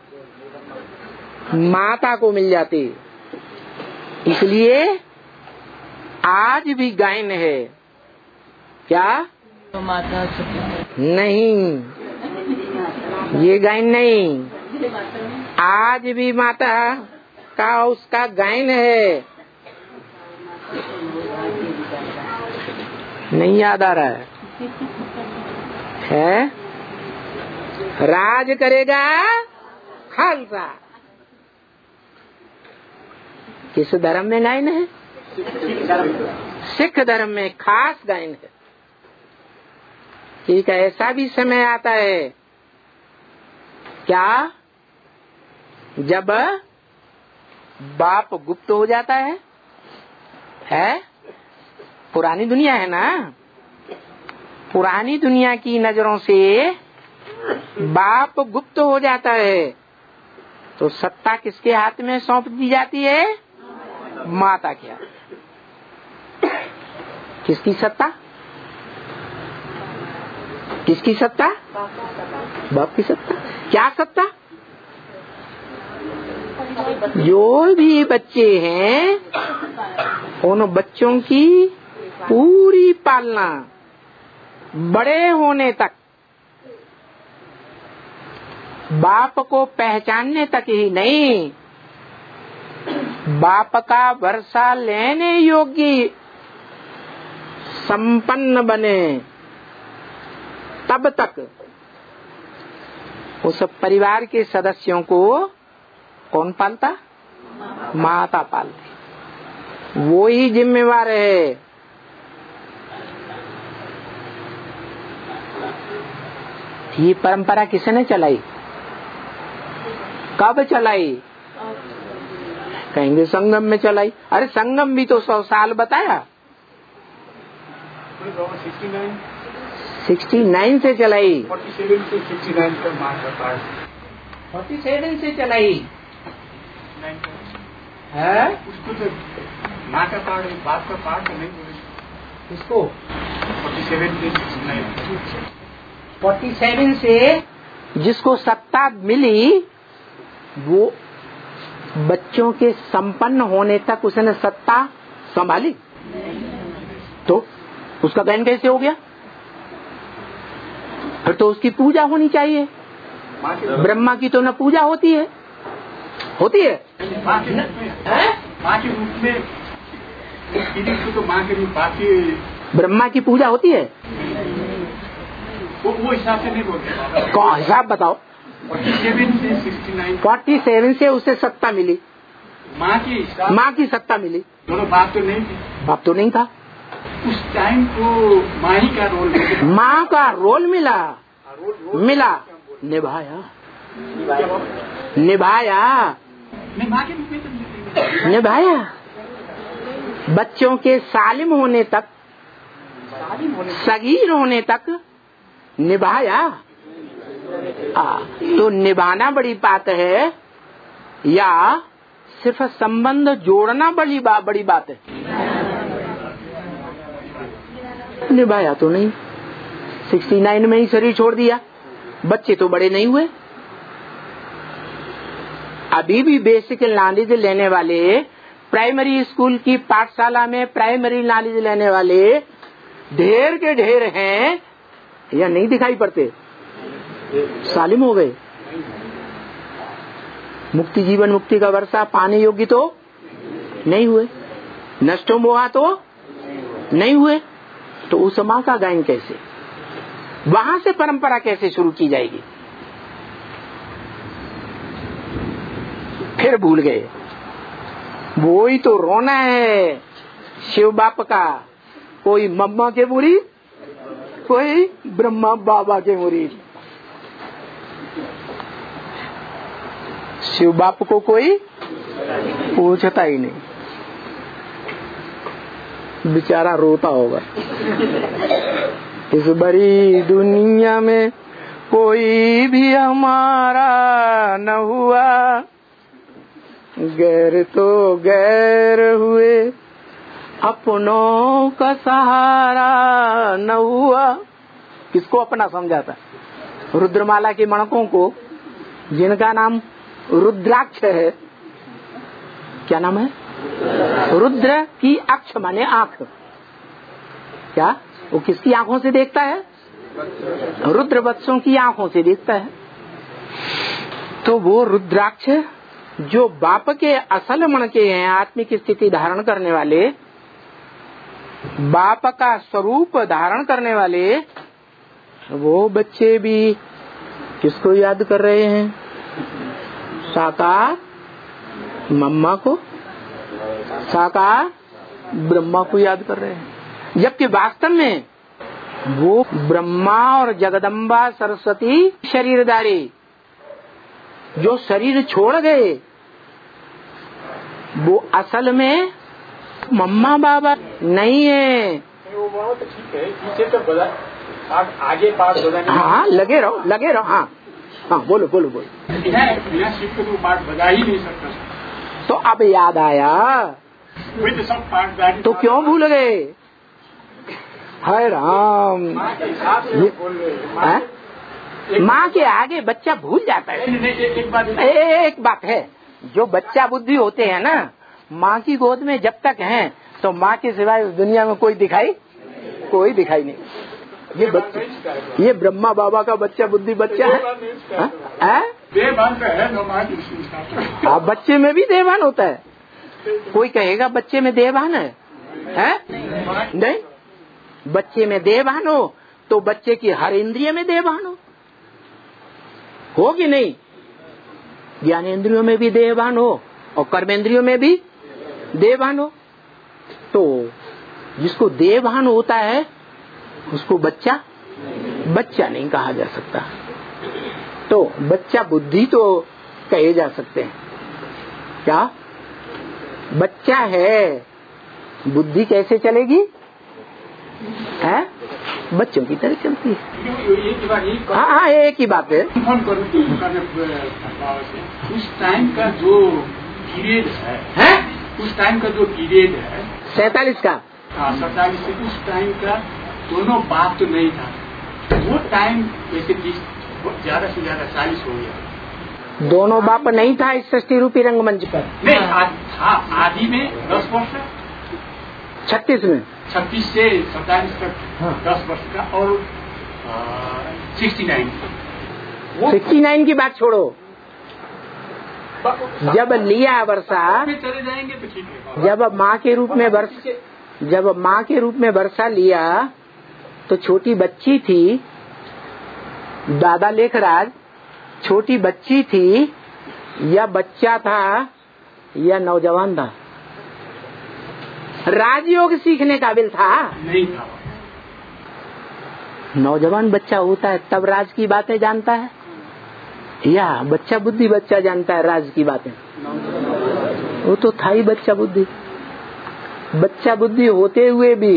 माता को मिल जाती। इसलिए आज भी गायन है। क्या? तो माता नहीं, ये गायन नहीं, आज भी माता का उसका गायन है। नहीं याद आ रहा है? राज करेगा खालसा। किस धर्म में गायन है? सिख धर्म में खास गायन है। ठीक है, ऐसा भी समय आता है क्या जब बाप गुप्त हो जाता है? पुरानी दुनिया है ना, पुरानी दुनिया की नजरों से बाप गुप्त हो जाता है, तो सत्ता किसके हाथ में सौंप दी जाती है? माता के हाथ। किसकी सत्ता? किसकी सत्ता? बाप की सत्ता। क्या सत्ता? जो भी बच्चे हैं उन बच्चों की पूरी पालना बड़े होने तक, बाप को पहचानने तक ही नहीं, बाप का वर्षा लेने योग्य संपन्न बने तब तक उस परिवार के सदस्यों को कौन पालता? माता पालती। वो ही जिम्मेवार है। ये परंपरा किसने चलाई? कब चलाई? कहेंगे संगम में चलाई। अरे संगम भी तो 100 साल बताया। 69 से चलाई। 47 से 69 तक माँ का पाठ। 47 से चलाई है। उसको तो माँ का पाठ है, बाप का पाठ नहीं बोले। किसको? 47 से 69। 47 से जिसको सत्ता मिली वो बच्चों के संपन्न होने तक उसने सत्ता संभाली, तो उसका गायन कैसे हो गया? फिर तो उसकी पूजा होनी चाहिए। ब्रह्मा की तो न पूजा होती है। होती है? माँ के रूप में तो माँ के रूप बाकी ब्रह्मा की पूजा होती है। वो हिसाब से नहीं बोलते। कौन हिसाब बताओ? 47 से 69। 47 से उसे सत्ता मिली। माँ की सत्ता मिली। दोनों बाप तो नहीं थी। बाप तो नहीं था। उस टाइम को माँ ही का रोल, माँ का रोल मिला। निभाया। माँ के रूप में तो निभाया। बच्चों के सालिम होने तक, सगीर होने तक निभाया। तो निभाना बड़ी बात है या सिर्फ संबंध जोड़ना बड़ी बात है? निभाया तो नहीं। 69 में ही शरीर छोड़ दिया। बच्चे तो बड़े नहीं हुए। अभी भी बेसिक नॉलेज लेने वाले, प्राइमरी स्कूल की पाठशाला में प्राइमरी नॉलेज लेने वाले ढेर के ढेर हैं या नहीं दिखाई पड़ते? सालिम हो गए। मुक्ति जीवन मुक्ति का वर्षा पाने योग्य तो नहीं हुए, नष्टो मोहा तो नहीं हुए। तो उस माँ का गायन कैसे? वहां से परंपरा कैसे शुरू की जाएगी? फिर भूल गए। वो ही तो रोना है शिव बाप का। कोई मम्मा के मुरीद, कोई ब्रह्मा बाबा के मुरीद। शिव बाप को कोई पूछता ही नहीं, बेचारा रोता होगा। इस बड़ी दुनिया में कोई भी हमारा न हुआ, गैर तो गैर हुए, अपनों का सहारा न हुआ। किसको अपना समझाता? रुद्रमाला के मणकों को, जिनका नाम रुद्राक्ष है। क्या नाम है? रुद्र की अक्ष माने आंख। क्या वो किसकी आंखों से देखता है? रुद्र वत्सों की आंखों से देखता है। तो वो रुद्राक्ष जो बाप के असल मणके हैं, आत्मिक स्थिति धारण करने वाले, बाप का स्वरूप धारण करने वाले, वो बच्चे भी किसको याद कर रहे हैं? साकार मम्मा को, साकार ब्रह्मा को याद कर रहे हैं। जबकि वास्तव में वो ब्रह्मा और जगदम्बा सरस्वती शरीरधारी जो शरीर छोड़ गए, वो असल में मम्मा बाबा नहीं है। वो बहुत ठीक है, इसे तो बता आप आगे पाठ बजाने। हाँ लगे रहो। हाँ हाँ बोलो। बिना शिव को तो पाठ बजा ही नहीं सकता। तो अब याद आया, वही तो सब पाठ तो क्यों भूल गए? हाय राम, माँ के आगे बच्चा भूल जाता है। एक बात है, जो बच्चा बुद्धि होते हैं ना, माँ की गोद में जब तक हैं तो माँ के सिवाय दुनिया में कोई दिखाई नहीं। ये ब्रह्मा बाबा का बच्चा बुद्धि बच्चा है। देवभान का है। आप बच्चे में भी देवभान होता है। कोई कहेगा बच्चे में देवभान है? नहीं, बच्चे में देवभान हो तो बच्चे की हर इंद्रिय में देवभान हो कि नहीं? ज्ञानेंद्रियों में भी देवभान हो और कर्मेंद्रियों में भी देवभान हो। तो जिसको देवभान होता है उसको बच्चा नहीं कहा जा सकता। तो बच्चा बुद्धि तो कहे जा सकते हैं। क्या बच्चा है, बुद्धि कैसे चलेगी? है बच्चों की तरह चलती है। हाँ एक ही बात है। उस टाइम का जो पीरियड है, उस टाइम का जो पीरियड है 47 का, 47 से उस टाइम का दोनों बाप तो नहीं था। वो टाइम वैसे 30 ज्यादा से ज्यादा 40 हो गया। दोनों बाप नहीं था इस सृष्टि रूपी रंगमंच पर। नहीं था, आदि में 10 वर्ष, 36 में 36 से 47 तक 10 वर्ष का, और 69 की बात छोड़ो। जब लिया वर्षा, चले जाएंगे तो ठीक है। जब माँ के रूप में वर्षा लिया तो छोटी बच्ची थी। दादा लेखराज छोटी बच्ची थी या बच्चा था या नौजवान था? राजयोग सीखने काबिल था? नहीं था। नौजवान बच्चा होता है तब राज की बातें जानता है, या बच्चा बुद्धि बच्चा जानता है राज की बातें? वो तो था ही बच्चा बुद्धि। बच्चा बुद्धि होते हुए भी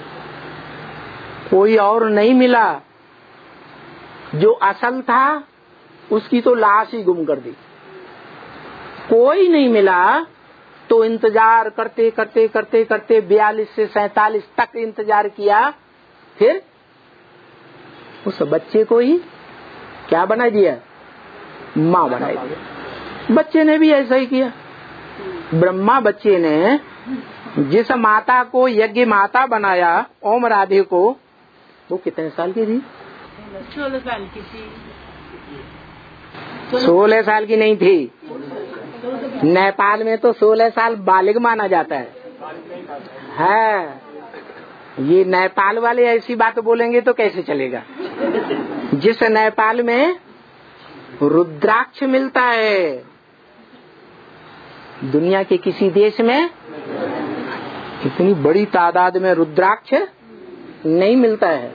कोई और नहीं मिला जो असल था, उसकी तो लाश ही गुम कर दी। कोई नहीं मिला तो इंतजार करते 42 से 47 तक इंतजार किया। फिर उस बच्चे को ही क्या बना दिया? माँ बना दिया। बच्चे ने भी ऐसा ही किया। ब्रह्मा बच्चे ने जिस माता को यज्ञ माता बनाया, ओम राधे को, वो कितने साल की थी? 16 साल की थी। 16 साल की नहीं थी। नेपाल में तो 16 साल बालिग माना जाता है। ये नेपाल वाले ऐसी बात बोलेंगे तो कैसे चलेगा? जिस नेपाल में रुद्राक्ष मिलता है, दुनिया के किसी देश में इतनी बड़ी तादाद में रुद्राक्ष नहीं मिलता है।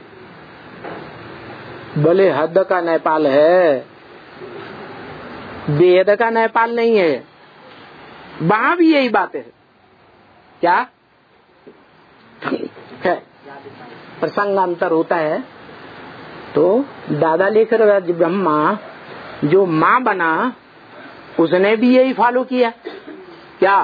भले हद का नेपाल है, बेहद का नेपाल नहीं है। वहां भी यही बात है। क्या है? प्रसंगांतर होता है तो दादा लेकर ब्रह्मा जो माँ बना उसने भी यही फॉलो किया क्या?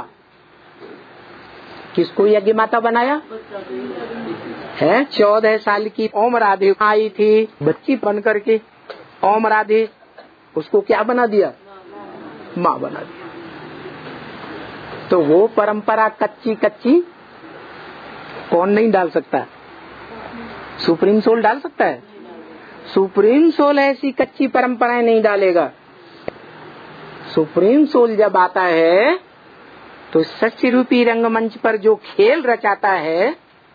किसको यज्ञ माता बनाया है? 14 साल की ओम राधे आई थी बच्ची बन करके, ओम राधे उसको क्या बना दिया? माँ बना दिया। तो वो परंपरा कच्ची कच्ची कौन नहीं डाल सकता? सुप्रीम सोल डाल सकता है? सुप्रीम सोल ऐसी कच्ची परंपराएं नहीं डालेगा। सुप्रीम सोल जब आता है तो सच्ची रूपी रंगमंच पर जो खेल रचाता है,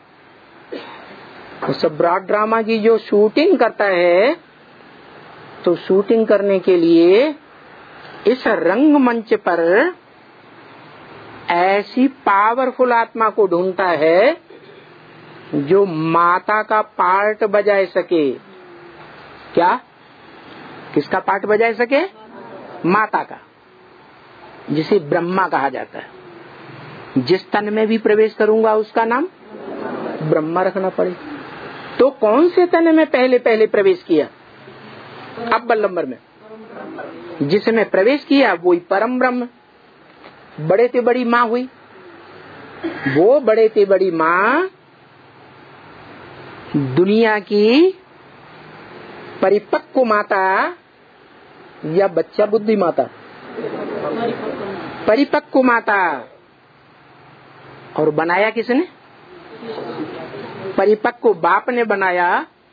उस ब्रॉड ड्रामा की जो शूटिंग करता है, तो शूटिंग करने के लिए इस रंगमंच पर ऐसी पावरफुल आत्मा को ढूंढता है जो माता का पार्ट बजाए सके। क्या? किसका पार्ट बजाए सके? माता का, जिसे ब्रह्मा कहा जाता है। जिस तन में भी प्रवेश करूंगा उसका नाम ब्रह्मा रखना पड़े। तो कौन से तन में पहले पहले प्रवेश किया? अव्वल नंबर में जिसमें प्रवेश किया वही परम ब्रह्म, बड़े से बड़ी माँ हुई। वो बड़े से बड़ी माँ दुनिया की परिपक्व माता या बच्चा बुद्धि माता? परिपक्व माता। और बनाया किसने? परिपक्व बाप ने बनाया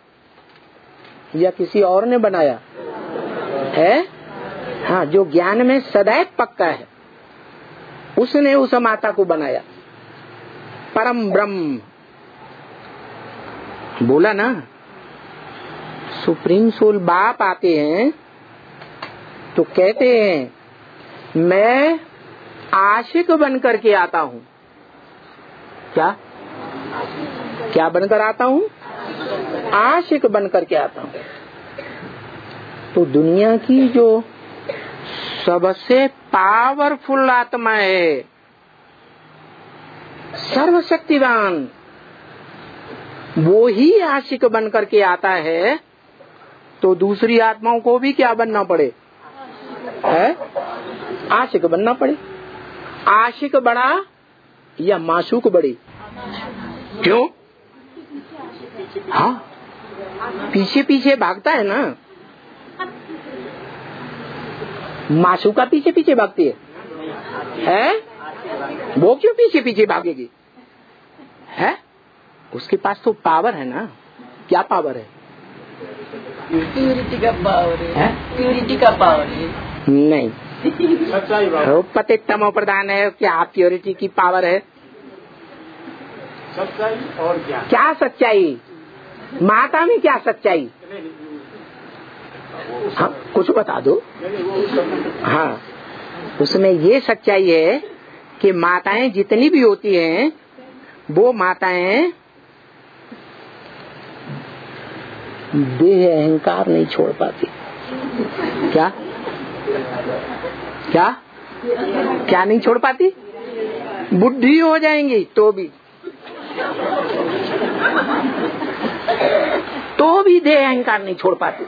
या किसी और ने बनाया है? हाँ, जो ज्ञान में सदैव पक्का है उसने उस माता को बनाया। परम ब्रह्म बोला ना। सुप्रीम सोल बाप आते हैं तो कहते हैं मैं आशिक बनकर के आता हूँ। क्या क्या बनकर आता हूँ? आशिक बनकर के आता हूँ। तो दुनिया की जो सबसे पावरफुल आत्मा है, सर्वशक्तिवान, वो ही आशिक बनकर के आता है। तो दूसरी आत्माओं को भी क्या बनना पड़े? है? आशिक बनना पड़े। आशिक बड़ा या माशूक बड़ी? क्यों? हाँ, पीछे पीछे भागता है ना। माशूका पीछे पीछे भागती है? वो क्यों पीछे पीछे भागेगी? है? उसके पास तो पावर है ना। क्या पावर है? प्यूरिटी का पावर है। प्यूरिटी का पावर है। नहीं, पतितमो प्रधान है। क्या प्योरिटी की पावर है? सच्चाई और ज्ञान। क्या सच्चाई? माता में क्या सच्चाई? हाँ, कुछ बता दो। हाँ, उसमें ये सच्चाई है कि माताएं जितनी भी होती हैं वो माताएं देह अहंकार नहीं छोड़ पाती। क्या क्या क्या नहीं छोड़ पाती? बुद्धि हो जाएंगी तो भी देह अहंकार नहीं छोड़ पाती।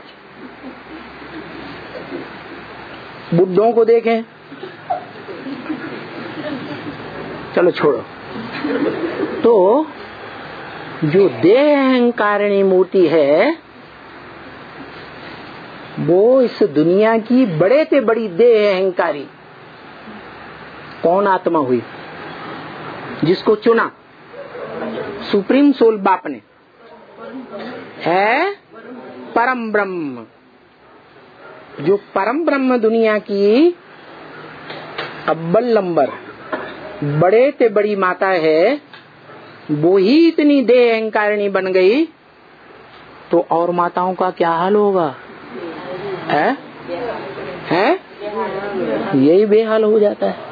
बुद्धों को देखें, चलो छोड़ो। तो जो देह अहंकारिणी मूर्ति है वो इस दुनिया की बड़े से बड़ी देह अहंकारी कौन आत्मा हुई? जिसको चुना सुप्रीम सोल बाप ने है परम ब्रह्म। जो परम ब्रह्म दुनिया की अव्वल नंबर बड़े से बड़ी माता है, वो ही इतनी देह अहंकारिणी बन गई तो और माताओं का क्या हाल होगा? है? यही बेहाल हो जाता है।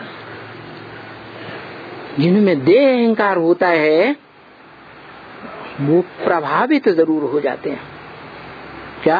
जिनमें देह अहंकार होता है वो प्रभावित जरूर हो जाते हैं। क्या?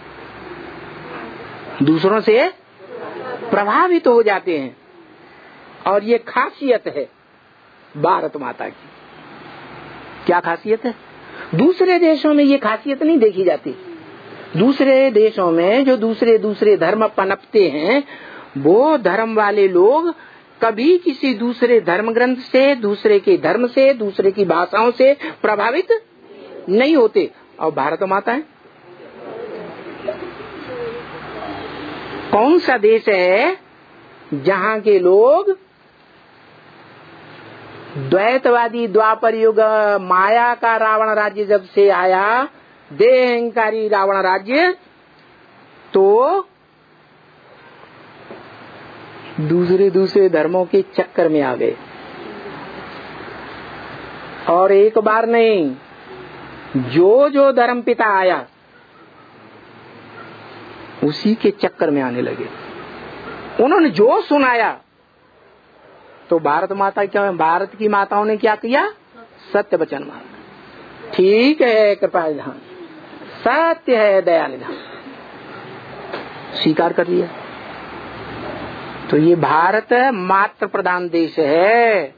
दूसरों से प्रभावित हो जाते हैं। और ये खासियत है भारत माता की। क्या खासियत है? दूसरे देशों में ये खासियत नहीं देखी जाती। दूसरे देशों में जो दूसरे दूसरे धर्म पनपते हैं, वो धर्म वाले लोग कभी किसी दूसरे धर्म ग्रंथ से, दूसरे के धर्म से, दूसरे की भाषाओं से प्रभावित नहीं होते। और भारत माता है, कौन सा देश है जहाँ के लोग द्वैतवादी द्वापर युग माया का रावण राज्य जब से आया, देहंकारी रावण राज्य, तो दूसरे दूसरे धर्मों के चक्कर में आ गए। और एक बार नहीं, जो जो धर्म पिता आया उसी के चक्कर में आने लगे। उन्होंने जो सुनाया, तो भारत माता क्या, भारत की माताओं ने क्या किया? सत्य वचन माना। ठीक है कृपा निधान, सत्य है दया निधान, स्वीकार कर लिया। तो ये भारत मातृ प्रधान देश है।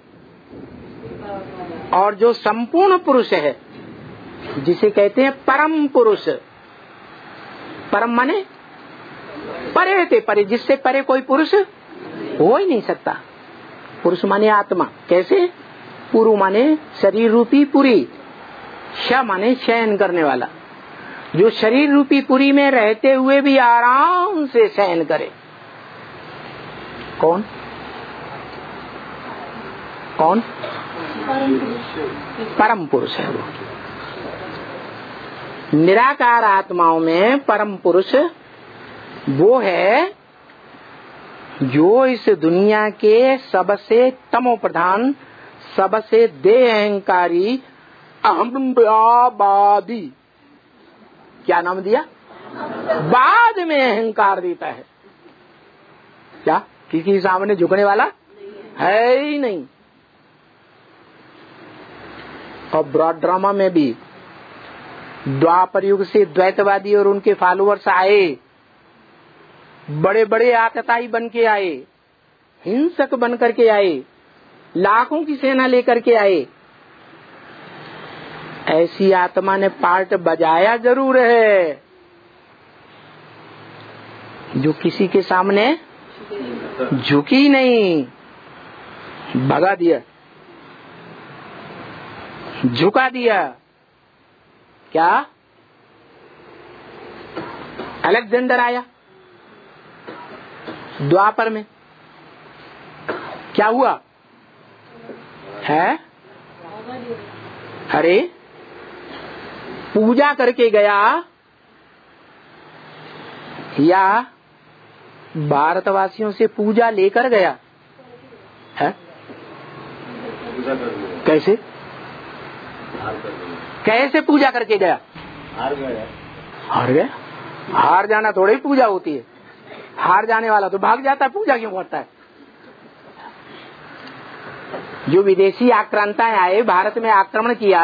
और जो संपूर्ण पुरुष है, जिसे कहते हैं परम पुरुष, परम माने परे थे परे, जिससे परे कोई पुरुष हो ही नहीं सकता। पुरुष माने आत्मा, कैसे? पुरु माने शरीर रूपी पुरी, श माने शयन करने वाला, जो शरीर रूपी पुरी में रहते हुए भी आराम से शयन करे। कौन कौन? परम पुरुष है वो। निराकार आत्माओं में परम पुरुष वो है जो इस दुनिया के सबसे तमो प्रधान, सबसे देह अहंकारी, अहंवादी, क्या नाम दिया? बाद में अहंकार देता है। क्या किसी सामने झुकने वाला है ही नहीं। और ब्रॉड ड्रामा में भी द्वापर युग से द्वैतवादी और उनके फॉलोअर्स आए, बड़े बड़े आतताई बन के आए, हिंसक बन करके आए, लाखों की सेना लेकर के आए। ऐसी आत्मा ने पार्ट बजाया जरूर है, जो किसी के सामने झुकी नहीं, भगा दिया, झुका दिया। क्या? अलेक्जेंडर आया द्वापर में, क्या हुआ है? अरे पूजा करके गया या भारतवासियों से पूजा लेकर गया है? कैसे कैसे पूजा करके गया? हार गया। हार जाना थोड़ी पूजा होती है। हार जाने वाला तो भाग जाता है, पूजा क्यों करता है? जो विदेशी आक्रांताएं आए, भारत में आक्रमण किया,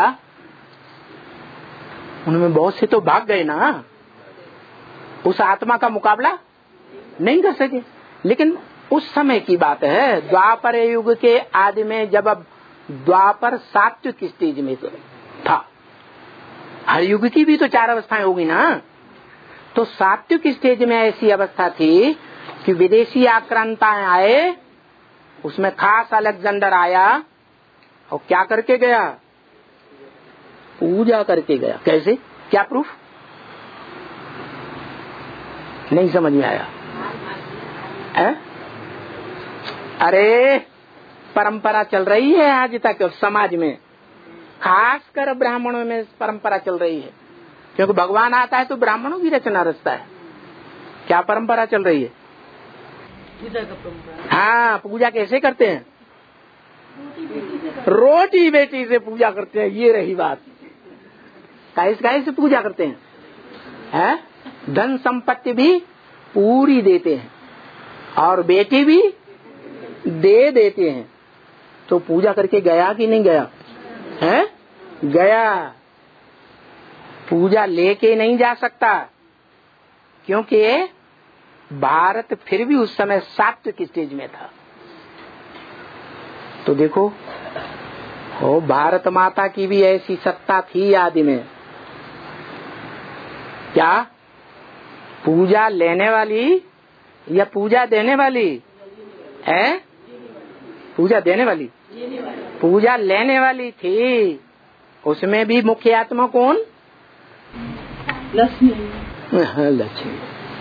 उनमें बहुत से तो भाग गए ना, उस आत्मा का मुकाबला नहीं कर सके। लेकिन उस समय की बात है, द्वापर युग के आदि में, जब अब द्वापर सात्विक स्टेज में था। हर युग की भी तो 4 अवस्थाएं होगी ना। तो सात्विक स्टेज में ऐसी अवस्था थी कि विदेशी आक्रांताएं आए, उसमें खास अलेक्जेंडर आया और क्या करके गया? पूजा करके गया। कैसे? क्या प्रूफ? नहीं समझ में आया है? अरे परंपरा चल रही है आज तक समाज में, खासकर ब्राह्मणों में परंपरा चल रही है, क्योंकि भगवान आता है तो ब्राह्मणों की रचना रचता है। क्या परंपरा चल रही है? पूजा का परंपरा। हाँ, पूजा कैसे करते हैं? रोटी बेटी से पूजा करते हैं। ये रही बात। कैसे से पूजा करते हैं? है? धन संपत्ति भी पूरी देते हैं और बेटी भी दे देते हैं। तो पूजा करके गया कि नहीं गया? है? गया। पूजा लेके नहीं जा सकता, क्योंकि भारत फिर भी उस समय सात्विक स्टेज में था। तो देखो, ओ भारत माता की भी ऐसी सत्ता थी आदि में। क्या? पूजा लेने वाली या पूजा देने वाली है? पूजा देने वाली, पूजा लेने वाली थी। उसमें भी मुख्य आत्मा कौन? लक्ष्मी। लक्ष्मी।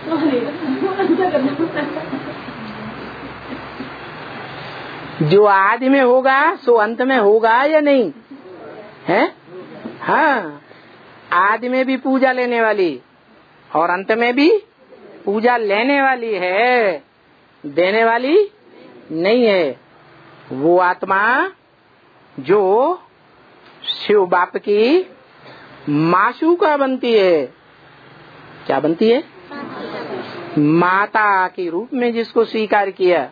जो आदि में होगा सो अंत में होगा या नहीं है? हाँ, आदि में भी पूजा लेने वाली और अंत में भी पूजा लेने वाली है, देने वाली नहीं है। वो आत्मा जो शिव बाप की माशूका बनती है। क्या बनती है? माता के रूप में जिसको स्वीकार किया।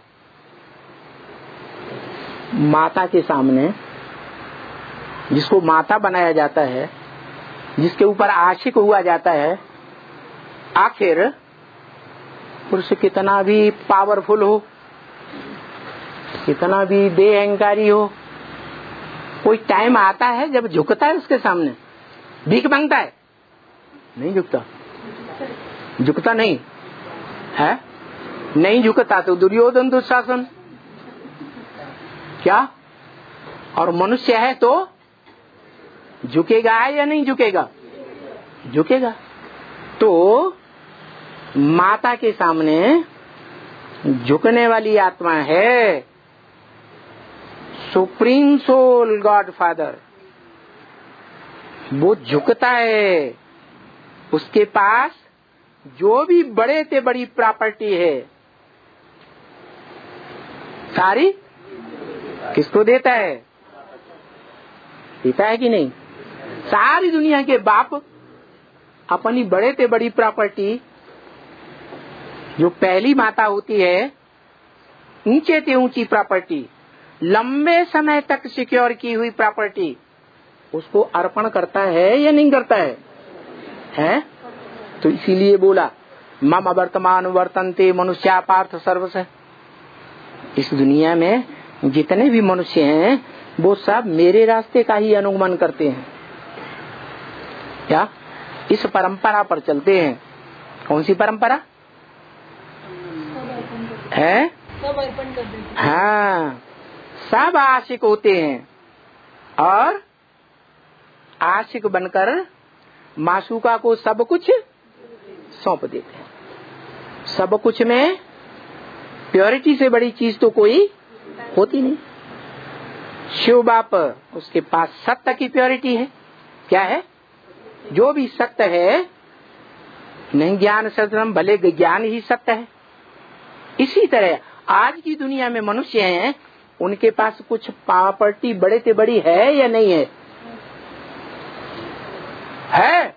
माता के सामने जिसको माता बनाया जाता है, जिसके ऊपर आशिक हुआ जाता है, आखिर पुरुष कितना भी पावरफुल हो, कितना भी बेअहंकारी हो, कोई टाइम आता है जब झुकता है उसके सामने, भीख मांगता है, नहीं झुकता। झुकता नहीं है, नहीं झुकता तो दुर्योधन दुशासन क्या, और मनुष्य है तो झुकेगा या नहीं झुकेगा? झुकेगा। तो माता के सामने झुकने वाली आत्मा है सुप्रीम सोल गॉड फादर। वो झुकता है, उसके पास जो भी बड़े से बड़ी प्रॉपर्टी है सारी किसको देता है? देता है कि नहीं? सारी दुनिया के बाप अपनी बड़े से बड़ी प्रॉपर्टी, जो पहली माता होती है, ऊंचे से ऊंची प्रॉपर्टी, लंबे समय तक सिक्योर की हुई प्रॉपर्टी, उसको अर्पण करता है या नहीं करता है? हैं? तो इसीलिए बोला मम वर्तमान वर्तन्ते मनुष्या पार्थ सर्वश। इस दुनिया में जितने भी मनुष्य हैं वो सब मेरे रास्ते का ही अनुगमन करते हैं। क्या? इस परंपरा पर चलते हैं। कौन सी परंपरा है? सब अर्पण कर देते। हाँ, सब आशिक होते हैं और आशिक बनकर मासूका को सब कुछ सौंप देते हैं। सब कुछ में प्योरिटी से बड़ी चीज तो कोई होती नहीं। शिव बाप, उसके पास सत्य की प्योरिटी है। क्या है? जो भी सत्य है, नहीं ज्ञान सत्यम, भले ज्ञान ही सत्य है। इसी तरह आज की दुनिया में मनुष्य हैं, उनके पास कुछ प्रॉपर्टी बड़े से बड़ी है या नहीं है? है?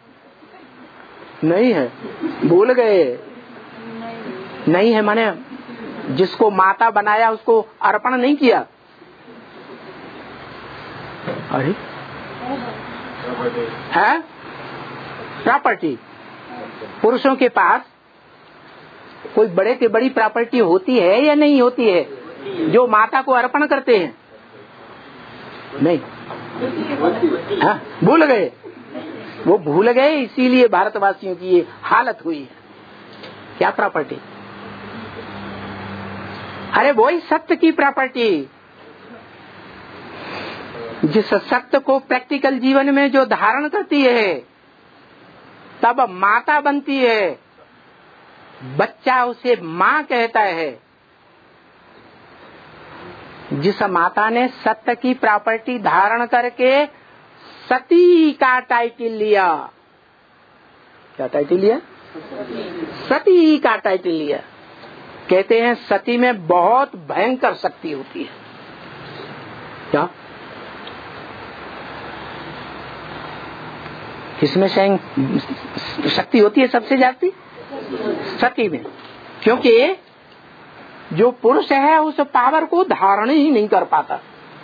नहीं है। भूल गए? नहीं है माने जिसको माता बनाया उसको अर्पण नहीं किया। अरे है प्रॉपर्टी। पुरुषों के पास कोई बड़े से बड़ी प्रॉपर्टी होती है या नहीं होती है, जो माता को अर्पण करते हैं? नहीं। हाँ, भूल गए। वो भूल गए, इसीलिए भारतवासियों की ये हालत हुई है। क्या प्रॉपर्टी? अरे वही सत्य की प्रॉपर्टी, जिस सत्य को प्रैक्टिकल जीवन में जो धारण करती है तब माता बनती है। बच्चा उसे माँ कहता है। जिस माता ने सत्य की प्रॉपर्टी धारण करके सती का टाइटल लिया। क्या टाइटल लिया? सती का टाइटल लिया। कहते हैं सती में बहुत भयंकर शक्ति होती है। क्या? किसमें शक्ति होती है सबसे ज्यादा? सती में। क्योंकि जो पुरुष है उस पावर को धारण ही नहीं कर पाता,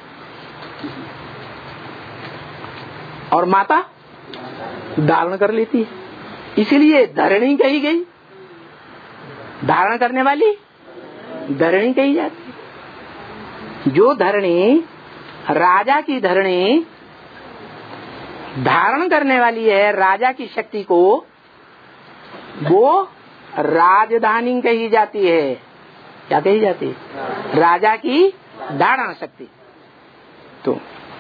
और माता धारण कर लेती है। इसीलिए धरणी कही गई। धारण करने वाली धरणी कही जाती। जो धरणी, राजा की धरणी धारण करने वाली है राजा की शक्ति को, वो राजधानी कही जाती है। क्या कही जाती है? राजा की धारणा शक्ति। तो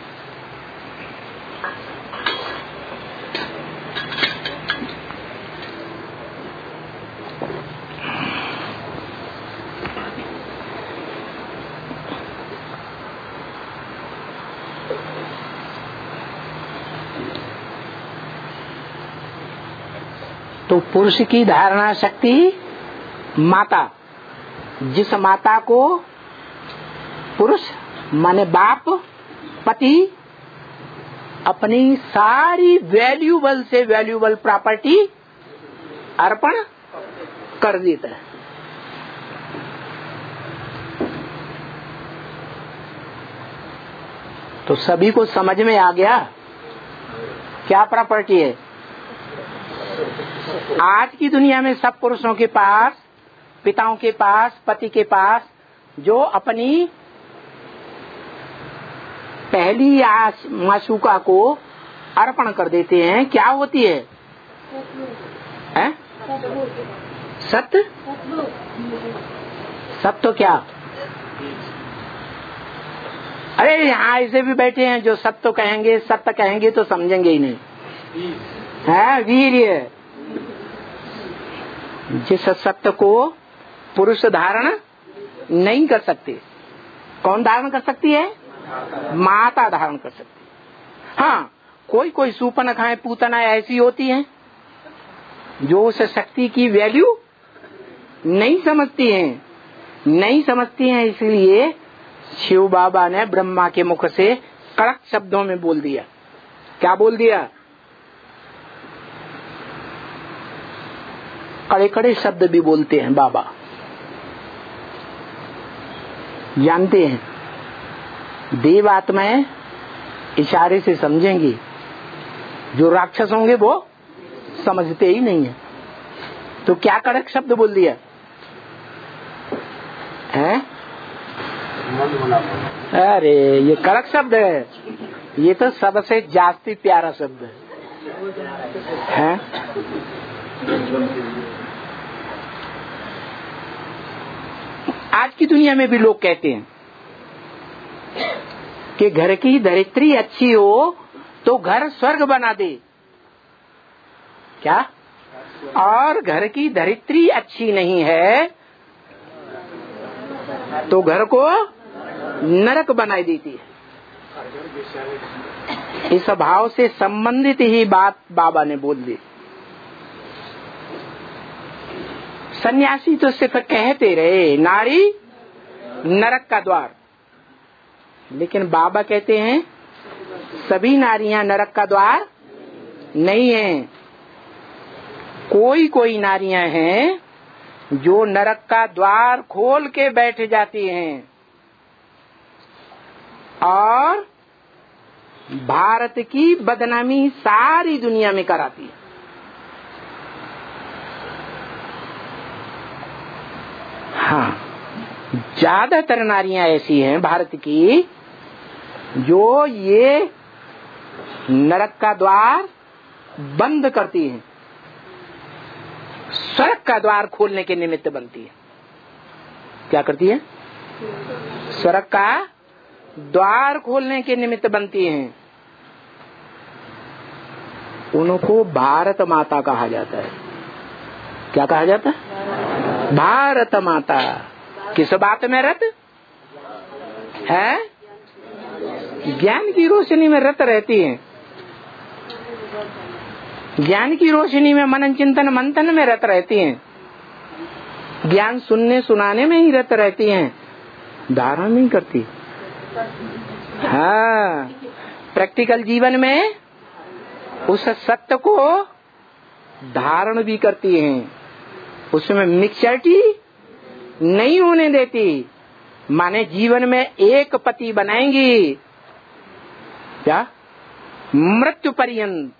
पुरुष की धारणा शक्ति माता, जिस माता को पुरुष माने बाप, पति अपनी सारी वैल्यूबल से वैल्यूबल प्रॉपर्टी अर्पण कर देता है। तो सभी को समझ में आ गया क्या प्रॉपर्टी है। आज की दुनिया में सब पुरुषों के पास, पिताओं के पास, पति के पास जो अपनी पहली माशूका को अर्पण कर देते हैं, क्या होती है? सत्य। सत्य क्या? अरे यहाँ ऐसे भी बैठे हैं जो सत्य कहेंगे, सत्य कहेंगे तो समझेंगे ही नहीं। है वीर्य। जिस सत्य को पुरुष धारण नहीं कर सकते, कौन धारण कर सकती है? माता धारण कर सकती है। हाँ, कोई कोई सूपनखाएं, पूतना ऐसी होती हैं जो उस शक्ति की वैल्यू नहीं समझती हैं, इसलिए शिव बाबा ने ब्रह्मा के मुख से कड़क शब्दों में बोल दिया। क्या बोल दिया? कड़े कड़े शब्द भी बोलते हैं बाबा, जानते हैं। देव आत्माएं इशारे से समझेंगी, जो राक्षस होंगे वो समझते ही नहीं है। तो क्या कड़क शब्द बोल दिया है? अरे ये कड़क शब्द है, ये तो सबसे जास्ती प्यारा शब्द है। आज की दुनिया में भी लोग कहते हैं कि घर की धरित्री अच्छी हो तो घर स्वर्ग बना दे। क्या? और घर की धरित्री अच्छी नहीं है तो घर को नरक बनाई देती है। इस भाव से संबंधित ही बात बाबा ने बोल दी। सन्यासी तो सिर्फ कहते रहे नारी नरक का द्वार, लेकिन बाबा कहते हैं सभी नारियां नरक का द्वार नहीं हैं। कोई कोई नारियां हैं जो नरक का द्वार खोल के बैठ जाती हैं और भारत की बदनामी सारी दुनिया में कराती है। हाँ, ज्यादातर नारियां ऐसी हैं भारत की जो ये नरक का द्वार बंद करती हैं, स्वर्ग का द्वार खोलने के निमित्त बनती है। क्या करती है? स्वर्ग का द्वार खोलने के निमित्त बनती हैं। उनको भारत माता कहा जाता है। क्या कहा जाता है? भारत माता। किस बात में रत है? ज्ञान की रोशनी में रत रहती हैं। ज्ञान की रोशनी में मनन चिंतन मंथन में रत रहती हैं। ज्ञान सुनने सुनाने में ही रत रहती हैं, धारण नहीं करती। हाँ, प्रैक्टिकल जीवन में उस सत्य को धारण भी करती हैं, उसमें मिक्सचरिटी नहीं होने देती। माने जीवन में एक पति बनाएंगी, क्या? मृत्यु पर्यंत।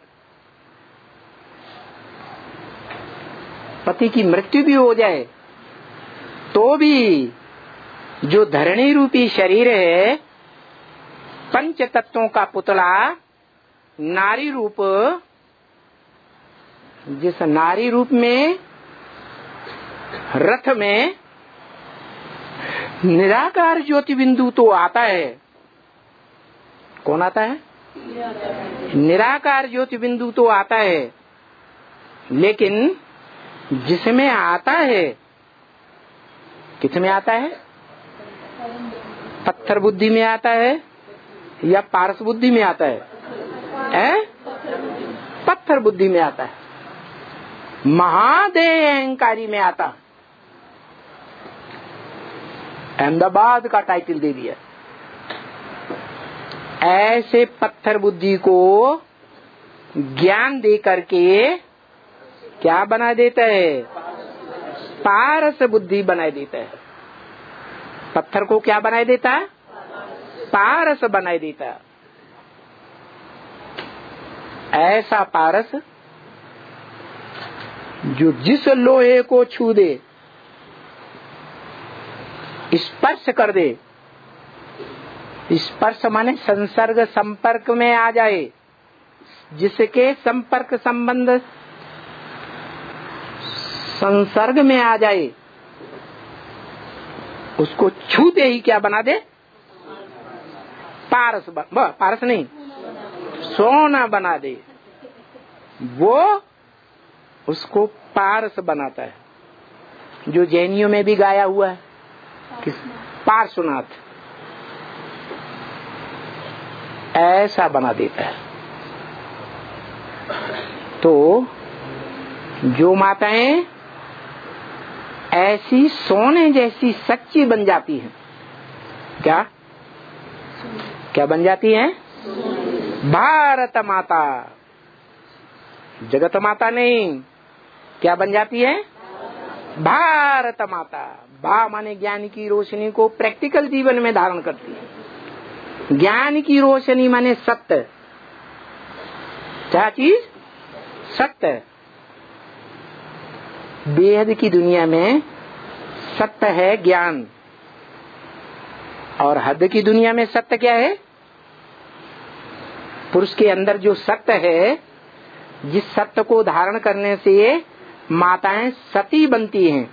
पति की मृत्यु भी हो जाए तो भी जो धरणी रूपी शरीर है, पंच तत्वों का पुतला, नारी रूप, जिस नारी रूप में रथ में निराकार ज्योति बिंदु तो आता है। कौन आता है? निराकार ज्योति बिंदु तो आता है, लेकिन जिसमें आता है, किसमें आता है? पत्थर बुद्धि में आता है या पारस बुद्धि में आता है? पत्थर बुद्धि में आता है। महादेव अहंकारी में आता। अहमदाबाद का टाइटल दे दिया। ऐसे पत्थर बुद्धि को ज्ञान दे करके क्या बना देता है? पारस बुद्धि बना देता है। पत्थर को क्या बना देता है? पारस बना देता है। ऐसा पारस जो जिस लोहे को छू दे, स्पर्श कर दे, स्पर्श माने संसर्ग संपर्क में आ जाए, जिसके संपर्क संबंध संसर्ग में आ जाए, उसको छूते ही क्या बना दे? पारस पारस नहीं, सोना बना दे। वो उसको पारस बनाता है, जो जैनियों में भी गाया हुआ है। किस? पार्श्वनाथ। ऐसा बना देता है। तो जो माताएं ऐसी सोने जैसी सच्ची बन जाती हैं, क्या क्या बन जाती हैं? भारत माता, जगत माता नहीं। क्या बन जाती है? भारत माता। भा माने ज्ञान की रोशनी को प्रैक्टिकल जीवन में धारण करती है। ज्ञान की रोशनी माने सत्य। क्या चीज? सत्य। बेहद की दुनिया में सत्य है ज्ञान, और हद की दुनिया में सत्य क्या है? पुरुष के अंदर जो सत्य है, जिस सत्य को धारण करने से माताएं सती बनती हैं,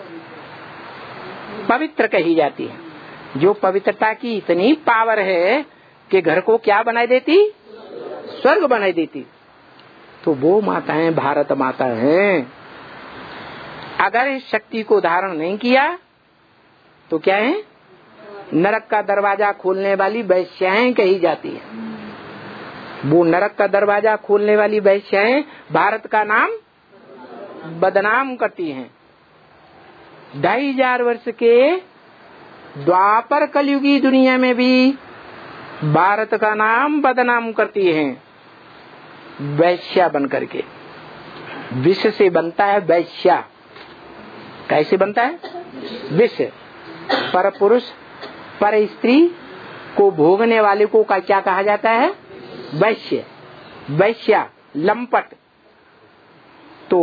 पवित्र कही जाती हैं। जो पवित्रता की इतनी पावर है कि घर को क्या बनाई देती? स्वर्ग बनाई देती। तो वो माताएं भारत माता हैं। अगर इस शक्ति को धारण नहीं किया तो क्या है? नरक का दरवाजा खोलने वाली वैश्याएं कही जाती है। वो नरक का दरवाजा खोलने वाली वैश्याएं भारत का नाम बदनाम करती हैं। 2500 वर्ष के द्वापर कलयुगी दुनिया में भी भारत का नाम बदनाम करती हैं, वैश्या बन करके। विष से बनता है वैश्या। कैसे बनता है? विष। पर पुरुष पर स्त्री को भोगने वाले को क्या कहा जाता है? वैश्य। वैश्या, लंपट। तो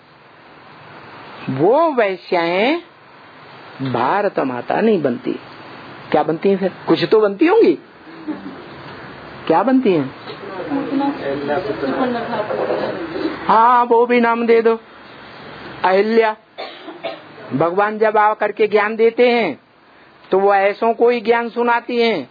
वो वैश्याएं भारत माता नहीं बनती। क्या बनती हैं फिर? कुछ तो बनती होंगी। क्या बनती हैं? हाँ, वो भी नाम दे दो। अहिल्या। भगवान जब आ करके ज्ञान देते हैं तो वो ऐसों को ही ज्ञान सुनाती हैं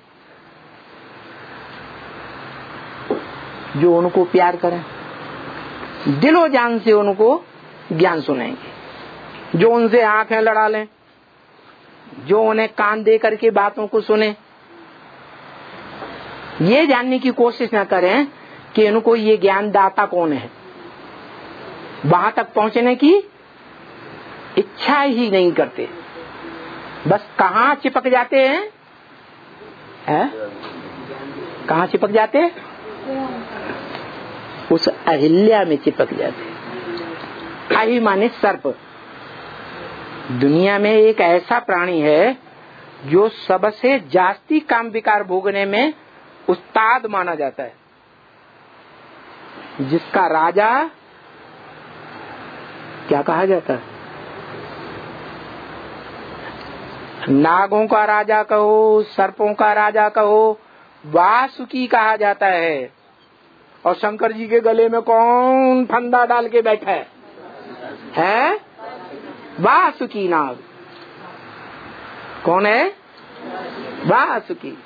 जो उनको प्यार करें, दिलो जान से उनको ज्ञान सुनाएंगे। जो उनसे आंखें लड़ा लें, जो उन्हें कान दे करके बातों को सुने, ये जानने की कोशिश न करें कि उनको ये ज्ञान दाता कौन है। वहां तक पहुंचने की इच्छा ही नहीं करते। बस कहाँ चिपक जाते हैं? कहाँ चिपक जाते? उस अहिल्या में चिपक जाते। अहि माने सर्प। दुनिया में एक ऐसा प्राणी है जो सबसे जास्ती काम विकार भोगने में उस्ताद माना जाता है, जिसका राजा क्या कहा जाता है? नागों का राजा कहो, सर्पों का राजा कहो, वासुकी कहा जाता है। और शंकर जी के गले में कौन फंदा डाल के बैठा है? वासुकी नाग। कौन है? वासुकी।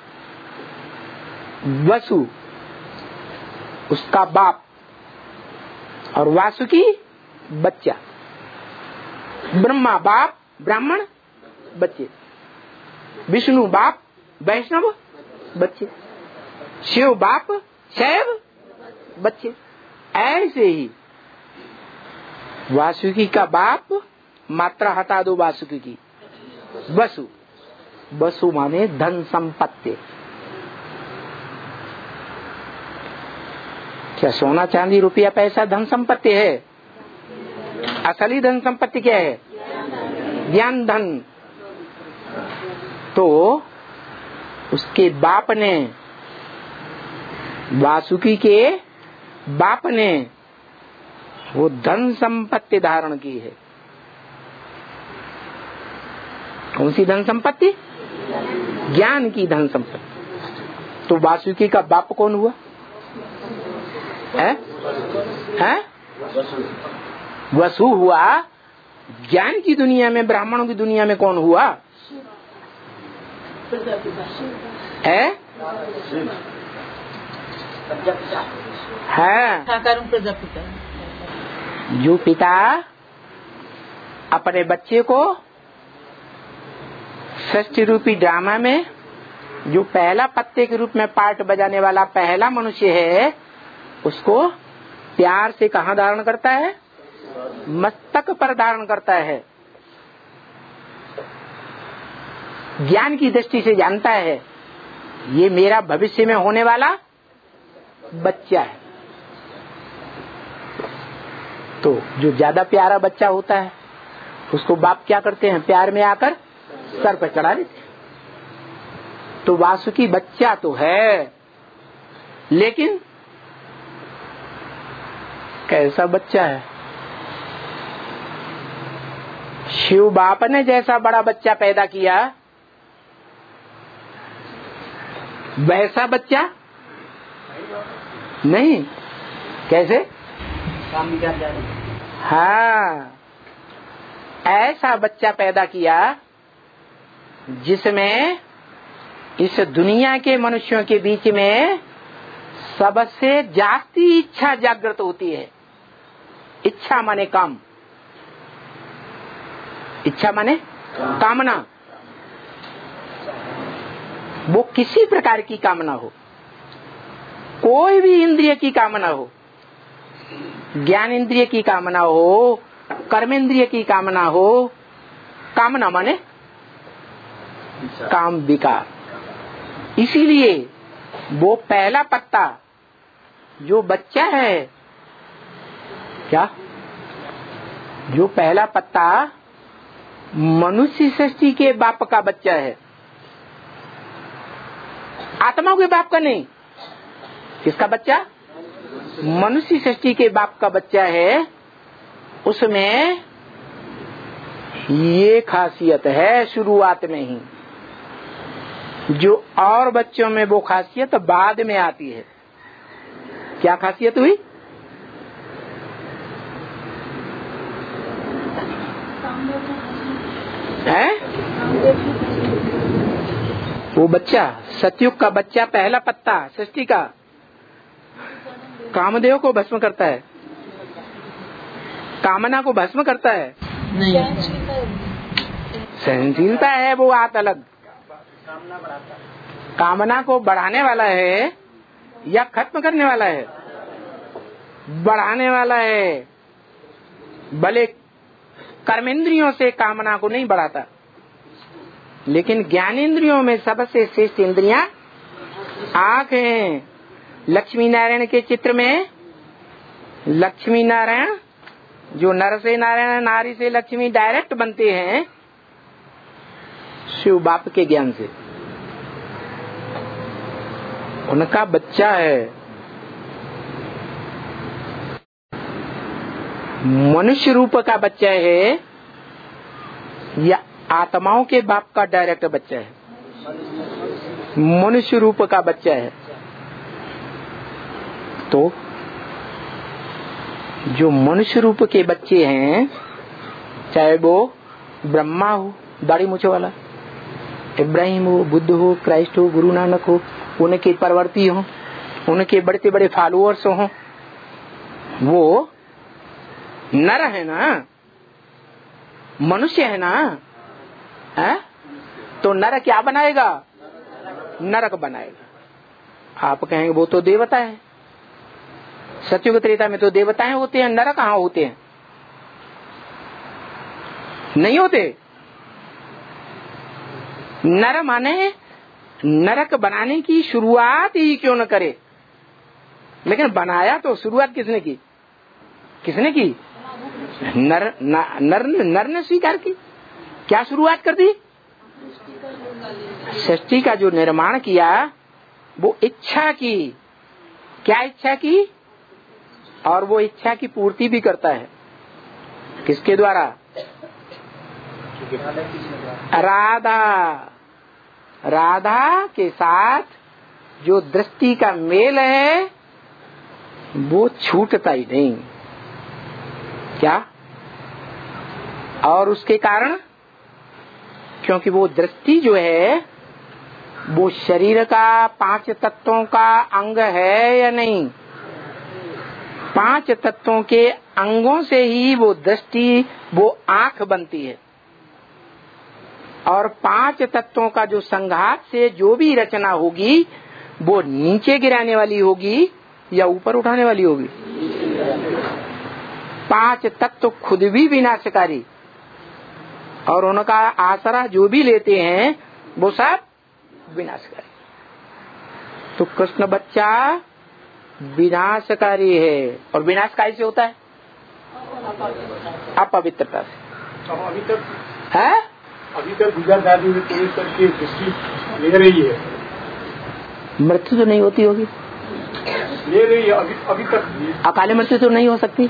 वसु उसका बाप और वासुकी बच्चा। ब्रह्मा बाप, ब्राह्मण बच्चे। विष्णु बाप, वैष्णव बच्चे। शिव बाप, शैव बच्चे। ऐसे ही वासुकी का बाप, मात्रा हटा दो वासुकी की, वसु। वसु माने धन संपत्ति। क्या सोना चांदी रुपया पैसा धन संपत्ति है? असली धन संपत्ति क्या है? ज्ञान धन। तो उसके बाप ने, वासुकी के बाप ने वो धन संपत्ति धारण की है। कौन सी धन संपत्ति? ज्ञान की धन संपत्ति। तो वासुकी का बाप कौन हुआ? है? वसु हुआ। ज्ञान की दुनिया में, ब्राह्मणों की दुनिया में कौन हुआ? है? जो पिता अपने बच्चे को षष्ठी रूपी ड्रामा में जो पहला पत्ते के रूप में पार्ट बजाने वाला पहला मनुष्य है, उसको प्यार से कहाँ धारण करता है? मस्तक पर धारण करता है। ज्ञान की दृष्टि से जानता है ये मेरा भविष्य में होने वाला बच्चा है। तो जो ज्यादा प्यारा बच्चा होता है उसको बाप क्या करते हैं? प्यार में आकर सर पर चढ़ा देते हैं। तो वासुकी बच्चा तो है, लेकिन कैसा बच्चा है? शिव बाप ने जैसा बड़ा बच्चा पैदा किया वैसा बच्चा नहीं। कैसे? हाँ, ऐसा बच्चा पैदा किया जिसमें इस दुनिया के मनुष्यों के बीच में सबसे जास्ती इच्छा जागृत होती है। इच्छा माने काम, इच्छा माने कामना। वो किसी प्रकार की कामना हो, कोई भी इंद्रिय की कामना हो, ज्ञान इंद्रिय की कामना हो, कर्मेंद्रिय की कामना हो। कामना माने काम विकार। इसीलिए वो पहला पत्ता जो बच्चा है, क्या? जो पहला पत्ता मनुष्य सृष्टि के बाप का बच्चा है, आत्मा के बाप का नहीं। किसका बच्चा? मनुष्य सृष्टि के बाप का बच्चा है। उसमें ये खासियत है शुरुआत में ही, जो और बच्चों में वो खासियत बाद में आती है। क्या खासियत हुई? है? वो बच्चा, सतयुग का बच्चा, पहला पत्ता सृष्टि का, कामदेव को भस्म करता है, कामना को भस्म करता है। नहीं, सहनशीलता है वो बात अलग। कामना को बढ़ाने वाला है या खत्म करने वाला है? बढ़ाने वाला है। भले कर्मेंद्रियों से कामना को नहीं बढ़ाता, लेकिन ज्ञानेंद्रियों में सबसे श्रेष्ठ इंद्रियां आंख हैं। लक्ष्मी नारायण के चित्र में लक्ष्मी नारायण, जो नर से नारायण, नारी से लक्ष्मी डायरेक्ट बनते हैं शिव बाप के ज्ञान से। उनका बच्चा है। मनुष्य रूप का बच्चा है या आत्माओं के बाप का डायरेक्ट बच्चा है? मनुष्य रूप का बच्चा है। तो जो मनुष्य रूप के बच्चे हैं, चाहे वो ब्रह्मा हो दाढ़ी मूछे वाला, इब्राहिम हो, बुद्ध हो, क्राइस्ट हो, गुरु नानक हो, उनके परवर्ती हो, उनके बड़े बड़े फॉलोअर्स हो, वो नर है ना, मनुष्य है ना, है? तो नर क्या बनाएगा? नरक बनाएगा। आप कहेंगे वो तो देवता है, सतयुग त्रेता में तो देवताएं होते हैं, नरक कहाँ होते हैं? नहीं होते। नर माने नरक बनाने की शुरुआत ही क्यों न करे, लेकिन बनाया तो शुरुआत किसने की? किसने की? नर ने स्वीकार की। क्या शुरुआत कर दी? सृष्टि का जो निर्माण किया वो इच्छा की। क्या इच्छा की? और वो इच्छा की पूर्ति भी करता है। किसके द्वारा? राधा के साथ जो दृष्टि का मेल है वो छूटता ही नहीं। क्या? और उसके कारण, क्योंकि वो दृष्टि जो है वो शरीर का 5 तत्वों का अंग है या नहीं? 5 तत्वों के अंगों से ही वो दृष्टि, वो आंख बनती है। और 5 तत्वों का जो संघात से जो भी रचना होगी वो नीचे गिराने वाली होगी या ऊपर उठाने वाली होगी? 5 तत्व खुद भी विनाशकारी, और उनका आसरा जो भी लेते हैं वो सब विनाशकारी। तो कृष्ण बच्चा विनाशकारी है, और विनाश कैसे होता है? अपवित्रता से। अभी तक गुजर दादी में प्रवेश करके दृष्टि ले रही है, मृत्यु तो नहीं होती होगी? ले रही है अभी तक। अकाले मृत्यु तो नहीं हो सकती?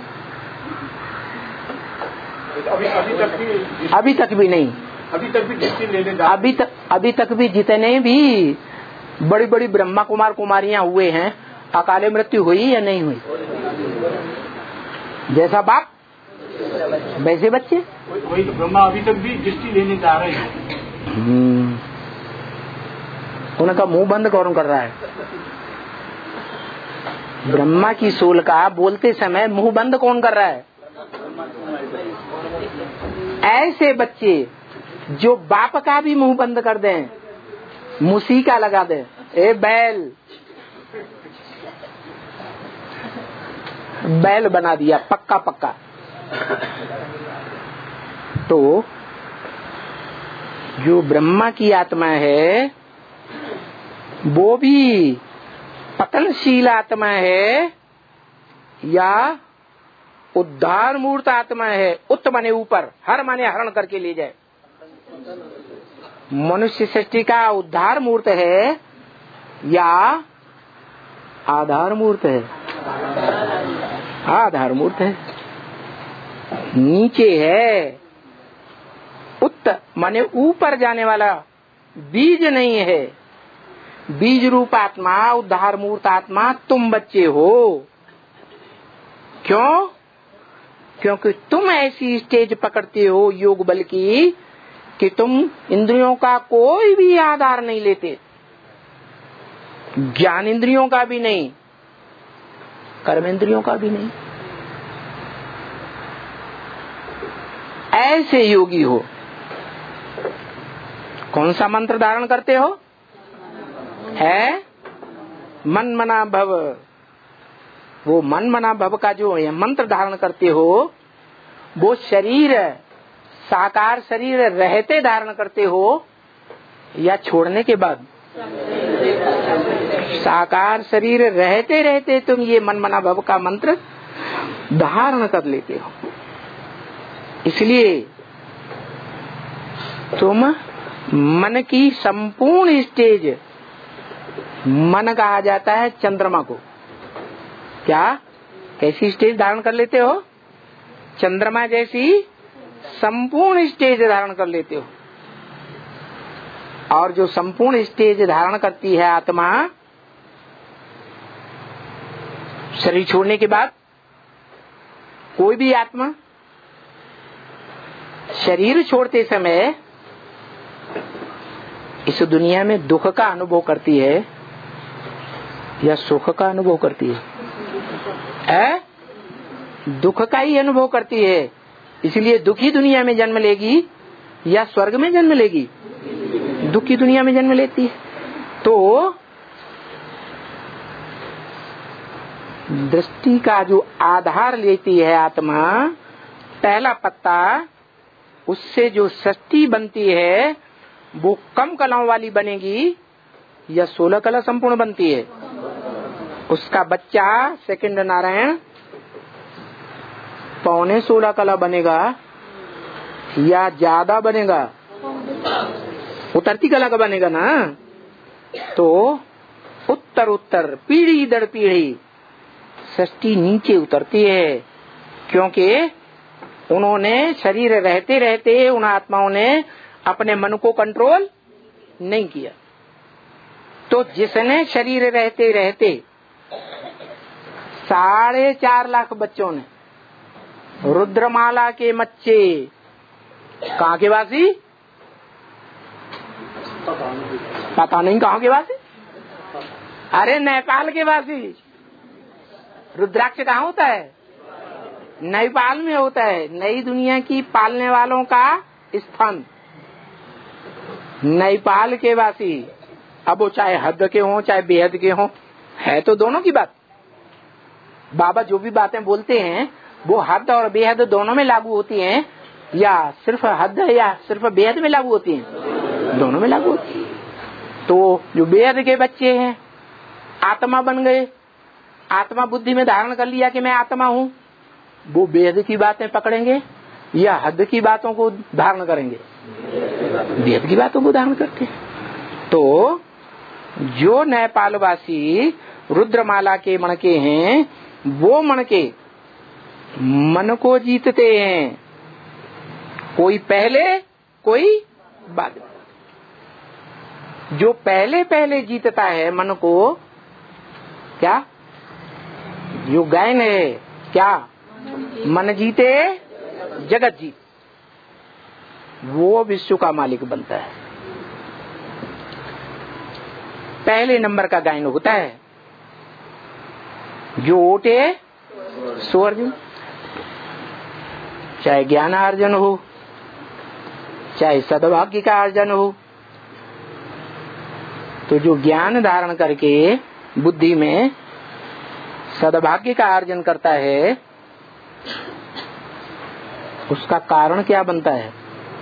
अभी तक भी नहीं। अभी तक भी दृष्टि लेने अभी तक भी जितने भी बड़ी बड़ी ब्रह्मा कुमार कुमारियां हुए हैं, अकाले मृत्यु हुई या नहीं हुई? जैसा बाप वैसे बच्चे। वही तो ब्रह्मा अभी तक भी दृष्टि लेने जा रहे हैं। उनका मुंह बंद कौन कर रहा है? ब्रह्मा की सोल का बोलते समय मुंह बंद कौन कर रहा है? ऐसे बच्चे जो बाप का भी मुंह बंद कर दें, मुसीका लगा दें, ए बैल बना दिया पक्का पक्का। तो जो ब्रह्मा की आत्मा है वो भी पतनशील आत्मा है या उद्धार मूर्त आत्मा है? उत माने ऊपर, हर माने हरण करके ले जाए। मनुष्य सृष्टि का उद्धार मूर्त है या आधार मूर्त है? आधार मूर्त है, नीचे है। उत माने ऊपर जाने वाला, बीज नहीं है। बीज रूप आत्मा, उद्धार मूर्त आत्मा तुम बच्चे हो। क्यों? क्योंकि तुम ऐसी स्टेज पकड़ते हो योग बल की कि तुम इंद्रियों का कोई भी आधार नहीं लेते, ज्ञान इंद्रियों का भी नहीं, कर्म इंद्रियों का भी नहीं। ऐसे योगी हो। कौन सा मंत्र धारण करते हो? है मन मना भव। वो मन मना भव का जो मंत्र धारण करते हो वो शरीर, साकार शरीर रहते धारण करते हो या छोड़ने के बाद? साकार शरीर रहते रहते तुम ये मन मना भव का मंत्र धारण कर लेते हो। इसलिए तुम मन की संपूर्ण स्टेज, मन कहा जाता है चंद्रमा को। क्या? कैसी स्टेज धारण कर लेते हो? चंद्रमा जैसी संपूर्ण स्टेज धारण कर लेते हो। और जो संपूर्ण स्टेज धारण करती है आत्मा शरीर छोड़ने के बाद, कोई भी आत्मा शरीर छोड़ते समय इस दुनिया में दुख का अनुभव करती है या सुख का अनुभव करती है? दुख का ही अनुभव करती है। इसलिए दुखी दुनिया में जन्म लेगी या स्वर्ग में जन्म लेगी? दुखी दुनिया में जन्म लेती है। तो दृष्टि का जो आधार लेती है आत्मा, पहला पत्ता, उससे जो सृष्टि बनती है वो कम कलाओं वाली बनेगी या 16 कला संपूर्ण बनती है? उसका बच्चा सेकंड नारायण 15.16 कला बनेगा या ज्यादा बनेगा? उतरती कला का बनेगा ना। तो उत्तर उत्तर पीढ़ी दर पीढ़ी सृष्टि नीचे उतरती है, क्योंकि उन्होंने शरीर रहते रहते उन आत्माओं ने अपने मन को कंट्रोल नहीं किया। तो जिसने शरीर रहते रहते 4.5 लाख बच्चों ने रुद्रमाला के मच्चे, कहाँ के वासी? पता नहीं कहाँ के वासी। अरे नेपाल के वासी। रुद्राक्ष कहाँ होता है? नेपाल में होता है। नई दुनिया की पालने वालों का स्थान नेपाल के वासी। अब वो चाहे हद के हों चाहे बेहद के हों, है तो दोनों की बात। बाबा जो भी बातें बोलते हैं वो हद और बेहद दोनों में लागू होती हैं, या सिर्फ हद या सिर्फ बेहद में लागू होती हैं? दोनों में लागू होती है। तो जो बेहद के बच्चे हैं आत्मा बन गए, आत्मा बुद्धि में धारण कर लिया कि मैं आत्मा हूँ, वो बेहद की बातें पकड़ेंगे या हद की बातों को धारण करेंगे? बेहद की बातों को धारण करते हैं। तो जो नेपालवासी रुद्रमाला के मणके हैं, वो मणके मन को जीतते हैं, कोई पहले कोई बाद में। जो पहले पहले जीतता है मन को, क्या जो गायन है, क्या मन जीते जगत जीत, वो विश्व का मालिक बनता है। पहले नंबर का गायन होता है जो ओटे सो अर्जुन। चाहे ज्ञान अर्जन हो, चाहे सद्भाग्य का अर्जन हो, तो जो ज्ञान धारण करके बुद्धि में सद्भाग्य का अर्जन करता है, उसका कारण क्या बनता है?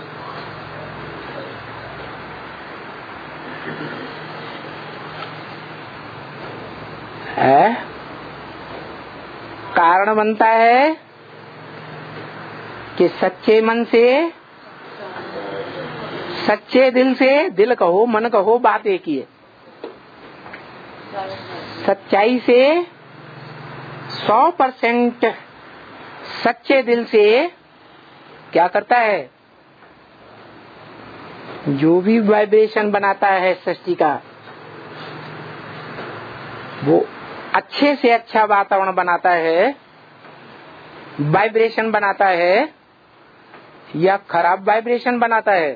कारण बनता है कि सच्चे मन से, सच्चे दिल से, दिल कहो मन कहो बात एक ही है, सच्चाई से 100% सच्चे दिल से क्या करता है? जो भी वाइब्रेशन बनाता है सृष्टि का, वो अच्छे से अच्छा वातावरण बनाता है, वाइब्रेशन बनाता है, या खराब वाइब्रेशन बनाता है?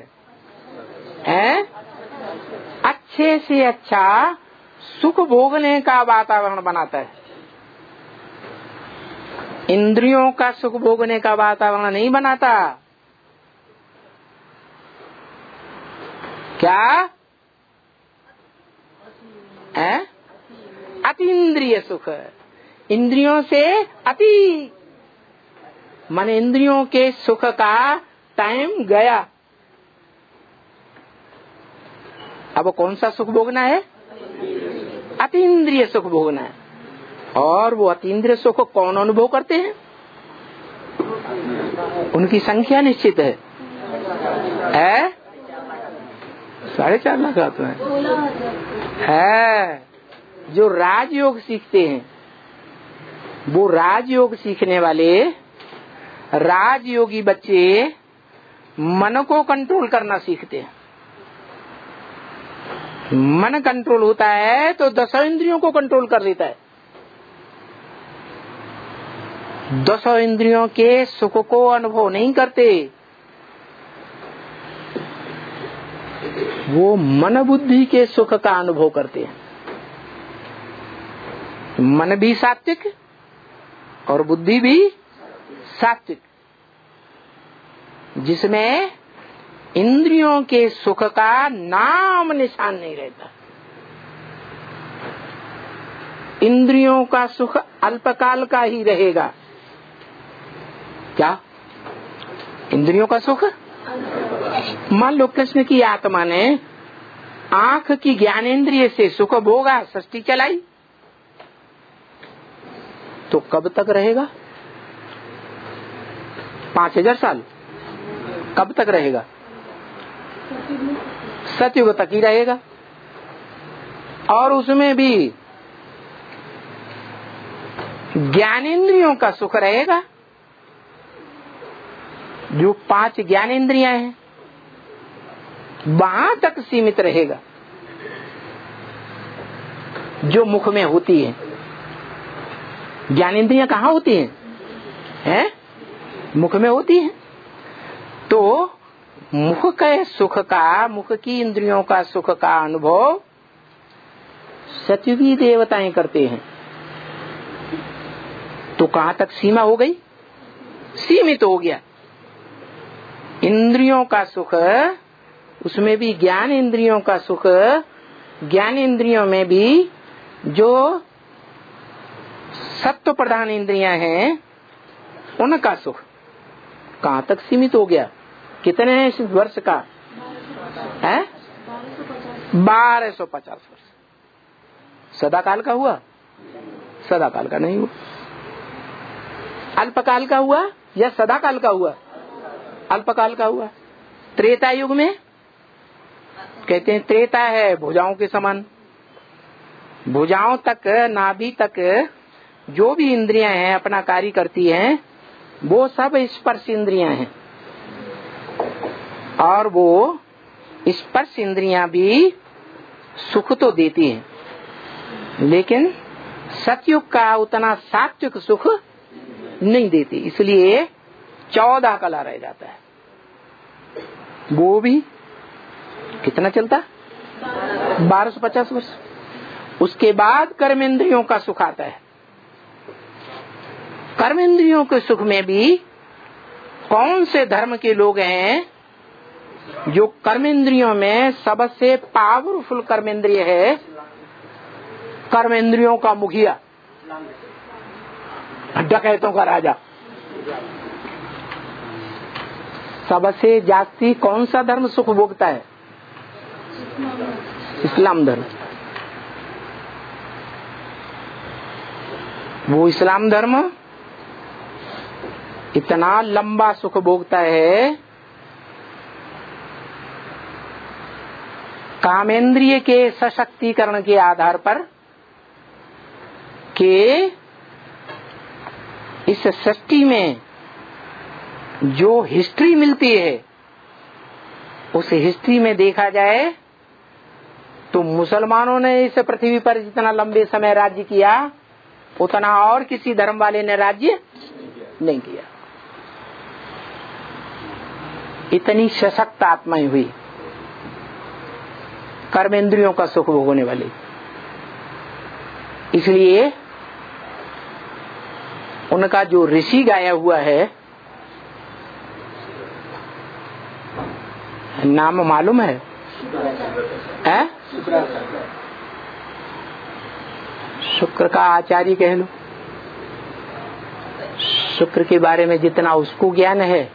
अच्छे से अच्छा सुख भोगने का वातावरण बनाता है। इंद्रियों का सुख भोगने का वातावरण नहीं बनाता। क्या? अतीन्द्रिय सुख, इंद्रियों से अति, मन इंद्रियों के सुख का टाइम गया। अब कौन सा सुख भोगना है? अतीन्द्रिय सुख भोगना है। और वो अतीन्द्रिय सुख कौन अनुभव करते हैं? उनकी संख्या निश्चित है, 4.5 लाख आते हैं। जो राजयोग सीखते हैं, वो राजयोग सीखने वाले राजयोगी बच्चे मन को कंट्रोल करना सीखते हैं। मन कंट्रोल होता है तो 10 इंद्रियों को कंट्रोल कर लेता है। 10 इंद्रियों के सुख को अनुभव नहीं करते, वो मन बुद्धि के सुख का अनुभव करते हैं। मन भी सात्विक और बुद्धि भी सात्विक, जिसमें इंद्रियों के सुख का नाम निशान नहीं रहता। इंद्रियों का सुख अल्पकाल का ही रहेगा। क्या इंद्रियों का सुख? मान लो कृष्ण की आत्मा ने आंख की ज्ञानेंद्रिय से सुख भोगा, सृष्टि चलाई, तो कब तक रहेगा? 5000 साल? कब तक रहेगा? सतयुग तक ही रहेगा। और उसमें भी ज्ञानेंद्रियों का सुख रहेगा। जो 5 ज्ञानेंद्रियां हैं वहां तक सीमित रहेगा, जो मुख में होती है। ज्ञानेंद्रियां कहाँ होती हैं? हैं? मुख में होती हैं। तो मुख के सुख का, मुख की इंद्रियों का सुख का अनुभव सतयुगी देवताएं करते हैं। तो कहाँ तक सीमा हो गई? सीमित हो गया। इंद्रियों का सुख, उसमें भी ज्ञान इंद्रियों का सुख, ज्ञान इंद्रियों में भी जो सत्व प्रधान इंद्रियां हैं उनका सुख कहाँ तक सीमित हो गया? कितने वर्ष का है? 1250 वर्ष। सदाकाल का हुआ? सदाकाल का नहीं हुआ। अल्पकाल का हुआ या सदाकाल का हुआ? अल्पकाल का हुआ। त्रेता युग में कहते हैं त्रेता है भुजाओं के समान। भुजाओं तक, नाभि तक जो भी इंद्रियां हैं अपना कार्य करती हैं, वो सब स्पर्श इंद्रियां हैं। और वो स्पर्श इंद्रियां भी सुख तो देती हैं, लेकिन सतयुग का उतना सात्विक सुख नहीं देती। इसलिए 14 कला रह जाता है। वो भी कितना चलता? 1250 वर्ष। उसके बाद कर्मेंद्रियों का सुख आता है। कर्मेंद्रियों के सुख में भी कौन से धर्म के लोग हैं जो कर्मेंद्रियों में सबसे पावरफुल कर्मेंद्रिय है? कर्मेंद्रियों का मुखिया, डकैतों का राजा। सबसे जास्ती कौन सा धर्म सुख भोगता है? इस्लाम धर्म। वो इस्लाम धर्म इतना लंबा सुख भोगता है, कामेंद्रिय के सशक्तिकरण के आधार पर कि इस सृष्टि में जो हिस्ट्री मिलती है, उस हिस्ट्री में देखा जाए तो मुसलमानों ने इस पृथ्वी पर जितना लंबे समय राज्य किया, उतना और किसी धर्म वाले ने राज्य नहीं किया। इतनी सशक्त आत्माएं हुई कर्मेंद्रियों का सुख भोगने वाली। इसलिए उनका जो ऋषि गाया हुआ है, नाम मालूम है? शुक्र का आचार्य कह लो। शुक्र के बारे में जितना उसको ज्ञान है,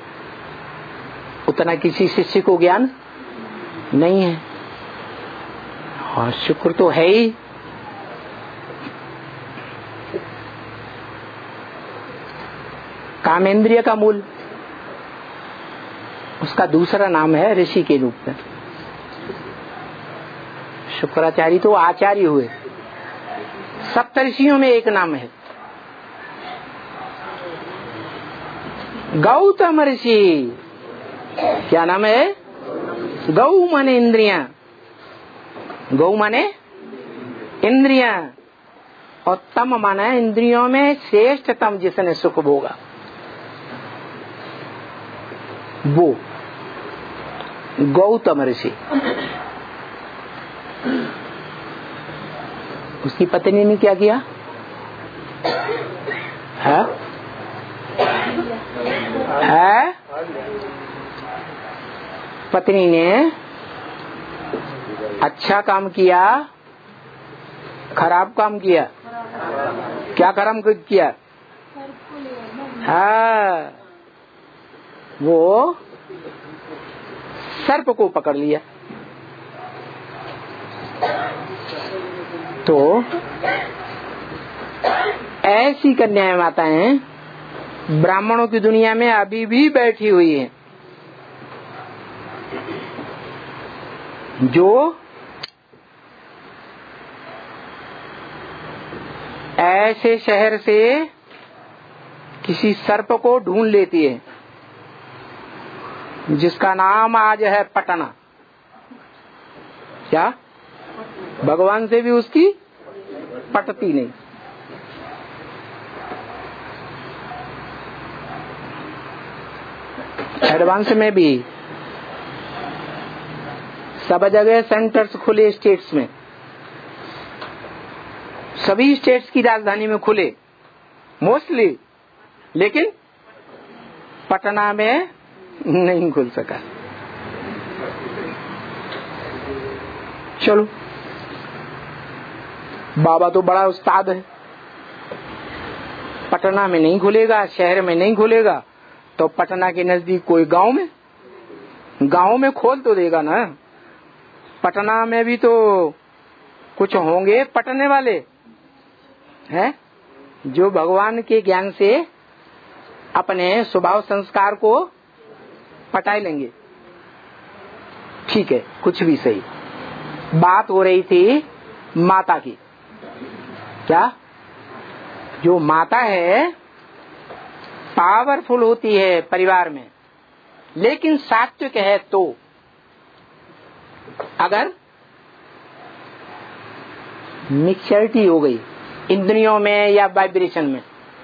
उतना किसी शिष्य को ज्ञान नहीं है। और शुक्र तो है ही कामेंद्रिय का मूल। उसका दूसरा नाम है ऋषि के रूप में। शुक्राचार्य तो आचार्य हुए। सप्तऋषियों में एक नाम है गौतम ऋषि। क्या नाम है? गौ माने इंद्रियां, गौ माने इंद्रियां, और तम माने इंद्रियों में श्रेष्ठतम जिसने सुख भोगा वो। गौतम ऋषि। उसकी पत्नी ने क्या किया है? पत्नी ने अच्छा काम किया, खराब काम किया? क्या खराब किया? हाँ, वो सर्प को पकड़ लिया। तो ऐसी कन्याएं माताएं ब्राह्मणों की दुनिया में अभी भी बैठी हुई हैं, जो ऐसे शहर से किसी सर्प को ढूंढ लेती है जिसका नाम आज है पटना। क्या भगवान से भी उसकी पटती नहीं। एडवांस में भी सब जगह सेंटर्स खुले, स्टेट्स में, सभी स्टेट्स की राजधानी में खुले मोस्टली, लेकिन पटना में नहीं खुल सका। चलो, बाबा तो बड़ा उस्ताद है, पटना में नहीं खुलेगा, शहर में नहीं खुलेगा, तो पटना के नजदीक कोई गांव में खोल तो देगा ना। पटना में भी तो कुछ होंगे पटने वाले हैं जो भगवान के ज्ञान से अपने स्वभाव संस्कार को पटाई लेंगे। ठीक है, कुछ भी सही। बात हो रही थी माता की। क्या जो माता है पावरफुल होती है परिवार में, लेकिन सात्विक है तो अगर मिक्सचरिटी हो गई इंद्रियों में या वाइब्रेशन में,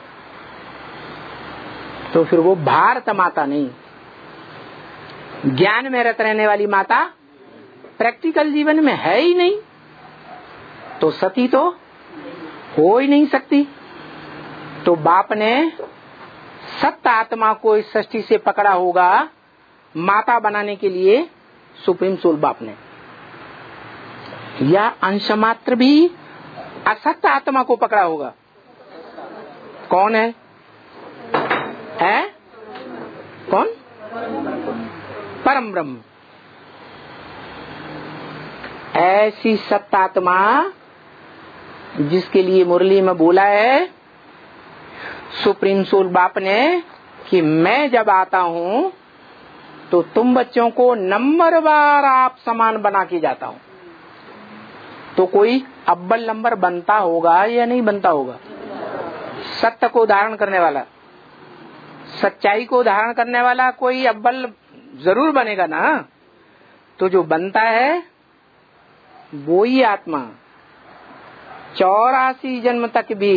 तो फिर वो भारत माता नहीं, ज्ञान में रत रहने वाली माता प्रैक्टिकल जीवन में है ही नहीं, तो सती तो हो ही नहीं सकती। तो बाप ने सत्य आत्मा को इस सृष्टि से पकड़ा होगा माता बनाने के लिए, सुप्रीम सोल बाप ने, या अंश मात्र भी असत्य आत्मा को पकड़ा होगा। कौन है? कौन? परम ब्रह्म। ऐसी सत्य आत्मा जिसके लिए मुरली में बोला है सुप्रीम सोल बाप ने कि मैं जब आता हूँ तो तुम बच्चों को नंबरवार आप समान बना के जाता हूँ। तो कोई अव्वल नंबर बनता होगा या नहीं बनता होगा? सत्य को धारण करने वाला, सच्चाई को धारण करने वाला कोई अव्वल जरूर बनेगा ना। तो जो बनता है वो ही आत्मा 84 जन्म तक भी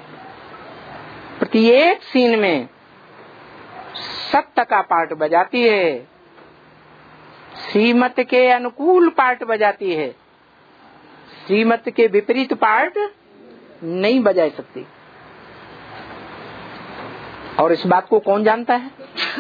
प्रत्येक सीन में सत्य का पार्ट बजाती है, श्रीमत के अनुकूल पार्ट बजाती है, श्रीमत के विपरीत पार्ट नहीं बजा सकती। और इस बात को कौन जानता है?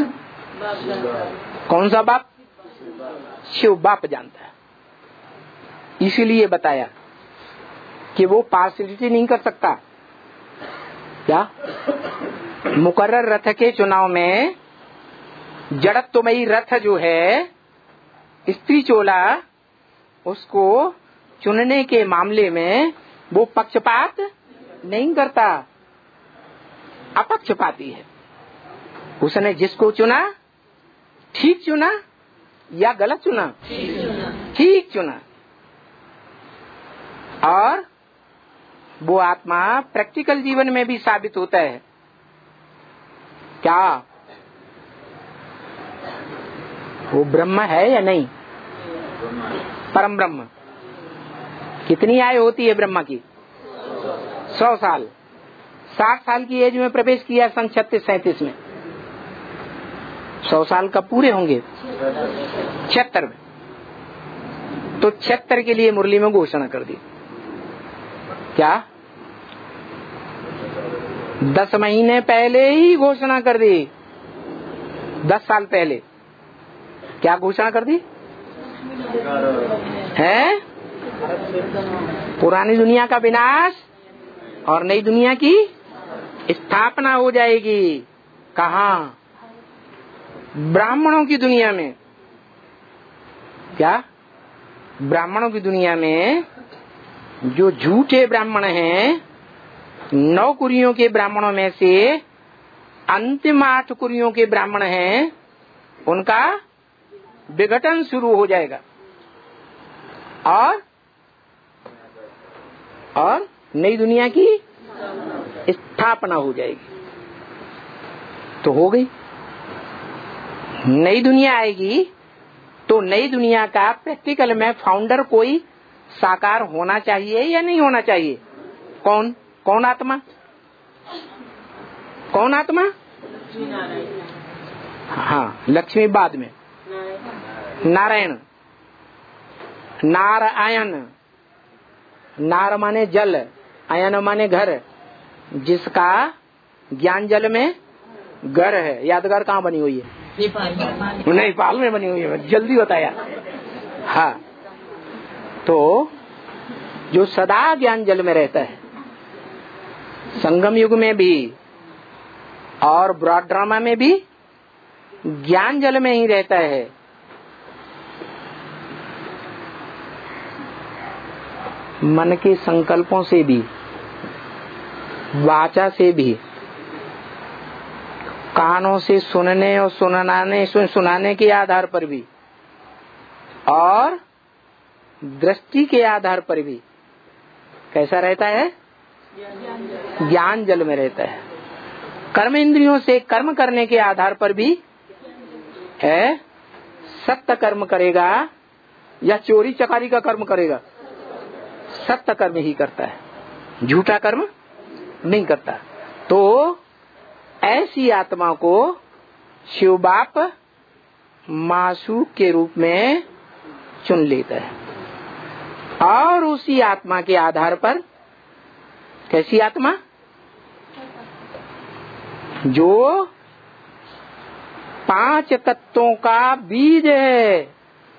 कौन सा बाप? शिव बाप जानता है। इसीलिए बताया कि वो पार्शियलिटी नहीं कर सकता। क्या मुकर्रर रथ के चुनाव में जड़त्वमयी रथ जो है स्त्री चोला, उसको चुनने के मामले में वो पक्षपात नहीं करता, अपक्षपाती है। उसने जिसको चुना ठीक चुना या गलत चुना? ठीक चुना। और वो आत्मा प्रैक्टिकल जीवन में भी साबित होता है। क्या वो ब्रह्म है या नहीं? परम ब्रह्म। कितनी आयु होती है ब्रह्मा की? 100 साल। 60 साल की एज में प्रवेश किया सन 36-37 में। 100 साल कब पूरे होंगे? 76 में। तो 76 के लिए मुरली में घोषणा कर दी। क्या? 10 महीने पहले ही घोषणा कर दी। 10 साल पहले क्या घोषणा कर दी है? पुरानी दुनिया का विनाश और नई दुनिया की स्थापना हो जाएगी। कहाँ? ब्राह्मणों की दुनिया में। क्या? ब्राह्मणों की दुनिया में जो झूठे ब्राह्मण हैं, 9 कुरियों के ब्राह्मणों में से अंतिम 8 कुरियों के ब्राह्मण हैं, उनका विघटन शुरू हो जाएगा और नई दुनिया की स्थापना हो जाएगी। तो हो गई। नई दुनिया आएगी तो नई दुनिया का प्रैक्टिकल में फाउंडर कोई साकार होना चाहिए या नहीं होना चाहिए? कौन आत्मा? कौन आत्मा? हाँ, लक्ष्मी बाद में। नारायण, नारायण। नार माने जल, आयन माने घर। जिसका ज्ञान जल में घर है। यादगार कहाँ बनी हुई है? नेपाल में बनी हुई है। जल्दी बताया। हाँ, तो जो सदा ज्ञान जल में रहता है, संगम युग में भी और ब्रॉड ड्रामा में भी ज्ञान जल में ही रहता है। मन के संकल्पों से भी, वाचा से भी, कानों से सुनने और सुनाने के आधार पर भी और दृष्टि के आधार पर भी कैसा रहता है? ज्ञान जल में रहता है। कर्म इंद्रियों से कर्म करने के आधार पर भी है। सत्य कर्म करेगा या चोरी चकारी का कर्म करेगा? सत्य कर्म ही करता है, झूठा कर्म नहीं करता। तो ऐसी आत्मा को शिव बाप मासूक के रूप में चुन लेता है और उसी आत्मा के आधार पर, कैसी आत्मा? जो 5 तत्वों का बीज है।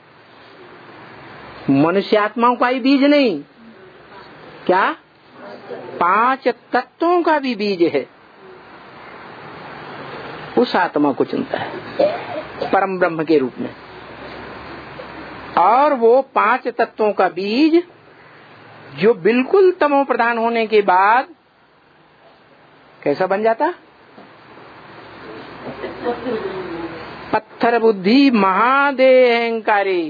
मनुष्य आत्माओं का ही बीज नहीं, क्या? 5 तत्वों का भी बीज है। उस आत्मा को चुनता है परम ब्रह्म के रूप में। और वो 5 तत्वों का बीज जो बिल्कुल तमो प्रधान होने के बाद कैसा बन जाता? पत्थर बुद्धि महादेह अहंकारी।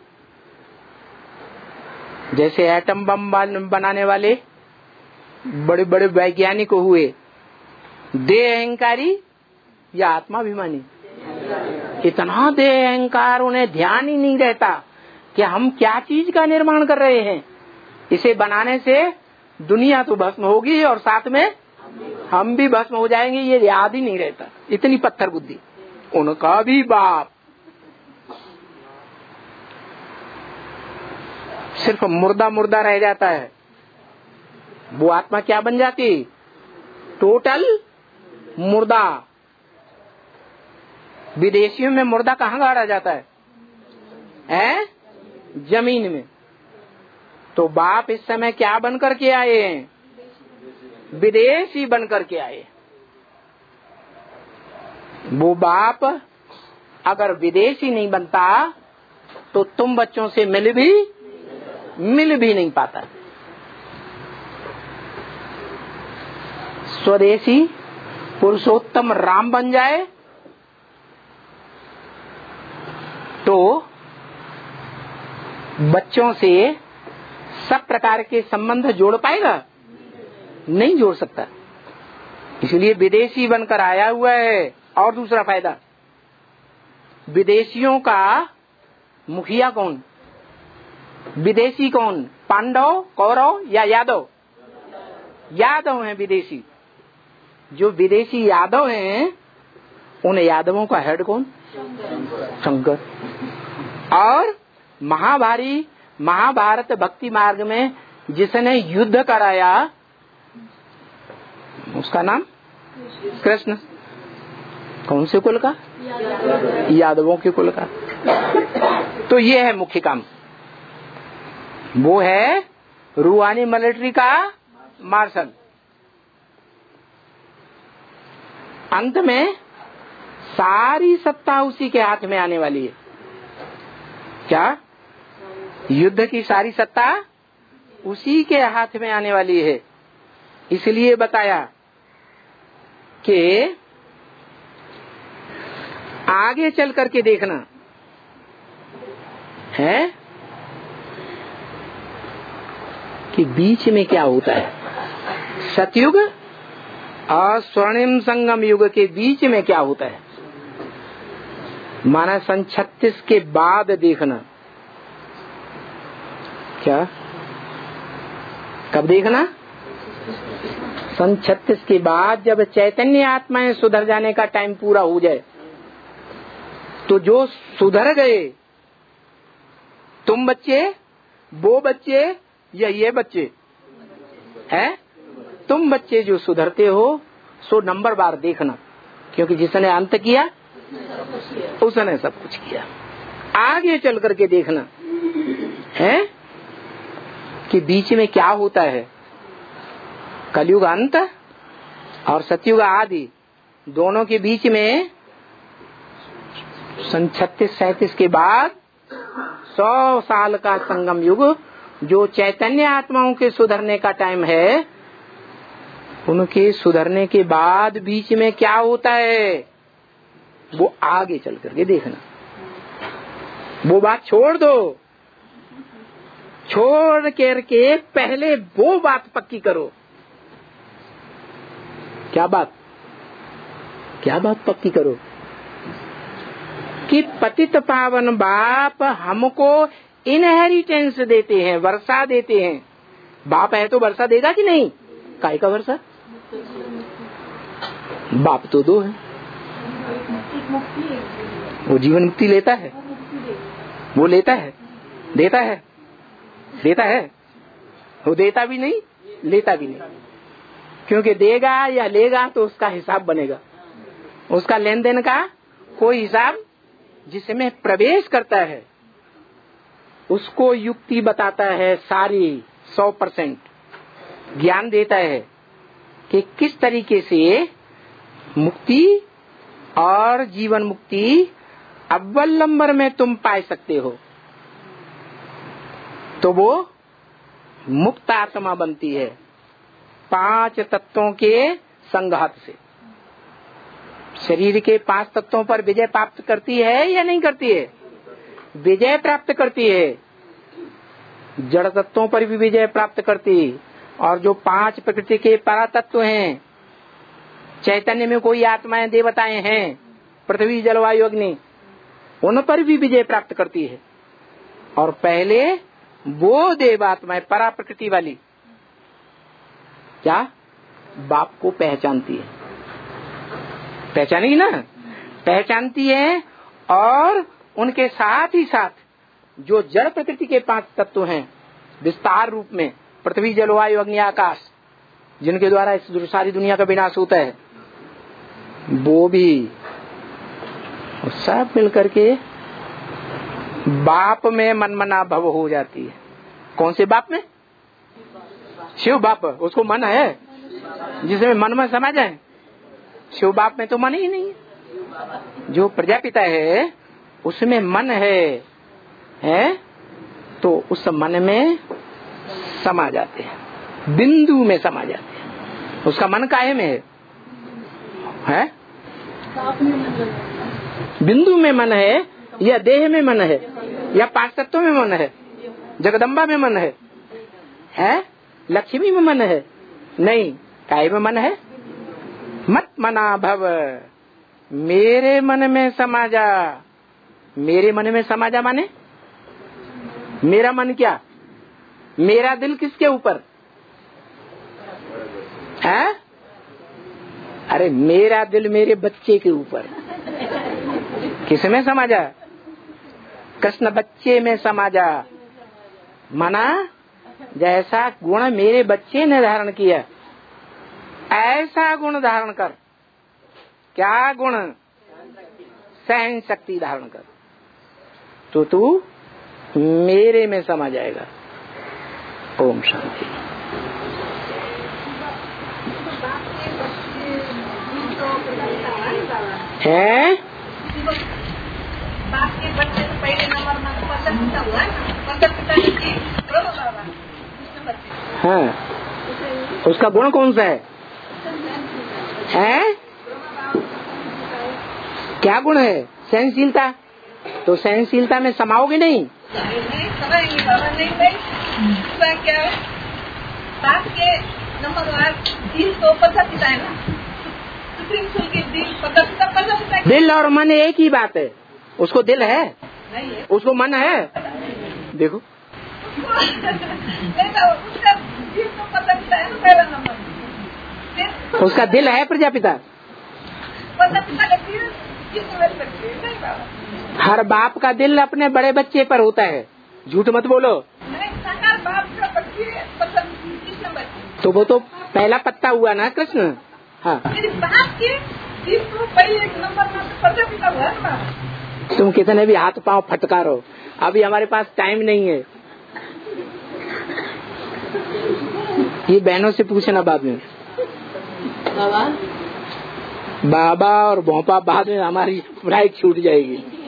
जैसे एटम बम बनाने वाले बड़े बड़े वैज्ञानिक हुए, देह अहंकारी या आत्माभिमानी। इतना देह अहंकार, उन्हें ध्यान ही नहीं रहता कि हम क्या चीज का निर्माण कर रहे हैं। इसे बनाने से दुनिया तो भस्म होगी और साथ में हम भी भस्म हो जाएंगे, ये याद ही नहीं रहता। इतनी पत्थर बुद्धि उनका भी बाप। सिर्फ मुर्दा मुर्दा रह जाता है, वो आत्मा क्या बन जाती? टोटल मुर्दा। विदेशियों में मुर्दा कहाँ गाड़ा जाता है? जमीन में। तो बाप इस समय क्या बन करके आए हैं? विदेशी बन करके आए। वो बाप अगर विदेशी नहीं बनता तो तुम बच्चों से मिल भी नहीं पाता। स्वदेशी पुरुषोत्तम राम बन जाए तो बच्चों से सब प्रकार के संबंध जोड़ पाएगा? नहीं जोड़ सकता। इसलिए विदेशी बनकर आया हुआ है। और दूसरा फायदा, विदेशियों का मुखिया कौन? विदेशी कौन? पांडव, कौरव या यादव? यादव हैं विदेशी। जो विदेशी यादव हैं, उन यादवों का हेड कौन? शंकर। और महाभारत भक्ति मार्ग में जिसने युद्ध कराया उसका नाम कृष्ण। कौन से कुल का? यादवों के कुल का। तो ये है मुख्य काम, वो है रूहानी मिलिट्री का मार्शल। अंत में सारी सत्ता उसी के हाथ में आने वाली है। क्या? युद्ध की सारी सत्ता उसी के हाथ में आने वाली है। इसलिए बताया कि आगे चल करके देखना है कि बीच में क्या होता है। सतयुग और स्वर्णिम संगम युग के बीच में क्या होता है, माना सन 36 के बाद देखना। क्या? कब देखना? सन 36 के बाद, जब चैतन्य आत्माएं सुधर जाने का टाइम पूरा हो जाए, तो जो सुधर गए, तुम बच्चे, वो बच्चे या ये बच्चे हैं, तुम बच्चे जो सुधरते हो सो नंबर बार देखना, क्योंकि जिसने अंत किया उसने सब कुछ किया। आगे चल करके देखना है कि बीच में क्या होता है। कलयुग अंत और सतयुग आदि दोनों के बीच में सन 36-37 के बाद 100 साल का संगम युग, जो चैतन्य आत्माओं के सुधरने का टाइम है, उनके सुधरने के बाद बीच में क्या होता है वो आगे चल करके देखना। वो बात छोड़ दो, छोड़ करके पहले वो बात पक्की करो। क्या बात? क्या बात पक्की करो कि पतित पावन बाप हमको इनहेरिटेंस देते हैं, वर्षा देते हैं। बाप है तो वर्षा देगा कि नहीं? काय का वर्षा? बाप तो दो है, वो जीवन मुक्ति लेता है, वो लेता है, देता है, देता है, वो देता भी नहीं, लेता भी नहीं। क्योंकि देगा या लेगा तो उसका हिसाब बनेगा, उसका लेन देन का कोई हिसाब जिसमें प्रवेश करता है उसको युक्ति बताता है, सारी 100% ज्ञान देता है कि किस तरीके से मुक्ति और जीवन मुक्ति अव्वल नंबर में तुम पा सकते हो। तो वो मुक्त आत्मा बनती है 5 तत्वों के संघात से। शरीर के 5 तत्वों पर विजय प्राप्त करती है या नहीं करती है? विजय प्राप्त करती है। जड़ तत्वों पर भी विजय प्राप्त करती, और जो 5 प्रकृति के परातत्व हैं, चैतन्य में कोई आत्माएं देवताएं हैं, पृथ्वी जल वायु अग्नि, उन पर भी विजय प्राप्त करती है। और पहले वो देवात्माएं परा प्रकृति वाली क्या बाप को पहचानती है, पहचानेगी ना? पहचानती है। और उनके साथ ही साथ जो जड़ प्रकृति के 5 तत्व हैं विस्तार रूप में, पृथ्वी जल वायु अग्नि आकाश, जिनके द्वारा इस सारी दुनिया का विनाश होता है, वो भी सब मिलकर के बाप में मनमना भव हो जाती है। कौन से बाप में? शिव बाप। उसको मन है जिसमें मन में समा जाए। शिव बाप में तो मन ही नहीं है। जो प्रजापिता है उसमें मन है, तो उस मन में समा जाते हैं, बिंदु में समा जाते हैं। उसका मन काहे में है? बिंदु में मन है, या देह में मन है, या 5 तत्वों में मन है, जगदम्बा में मन है, लक्ष्मी में मन है? नहीं, काहे में मन है? मत मना भव, मेरे मन में समा जा। मेरे मन में समा जा माने मेरा मन क्या? मेरा दिल किसके ऊपर है? अरे मेरा दिल मेरे बच्चे के ऊपर। किसमें समा जा? कृष्ण बच्चे में समा जा। माना जैसा गुण मेरे बच्चे ने धारण किया ऐसा गुण धारण कर। क्या गुण? सहन शक्ति धारण कर, तो तू मेरे में समा जाएगा। ओम शांति। है बाप के बच्चे तो पहले नंबर में पता हुआ हाँ, उसका गुण कौन सा है? हैं? क्या गुण है? सहनशीलता। तो सहनशीलता में समाओगे नहीं? क्या बाप के नंबर दिल तो पता पिता है ना, दिल और मन एक ही बात है। उसको दिल है, उसको मन है। देखो उसका दिल है प्रजापिता। हर बाप का दिल अपने बड़े बच्चे पर होता है, झूठ मत बोलो। तो वो तो पहला पत्ता हुआ ना कृष्ण। हाँ, तुम कितने भी हाथ पांव फटकारो, अभी हमारे पास टाइम नहीं है। ये बहनों से पूछना बाद में। बाबा और भोंपा बाद में हमारी फ्लाइट छूट जाएगी।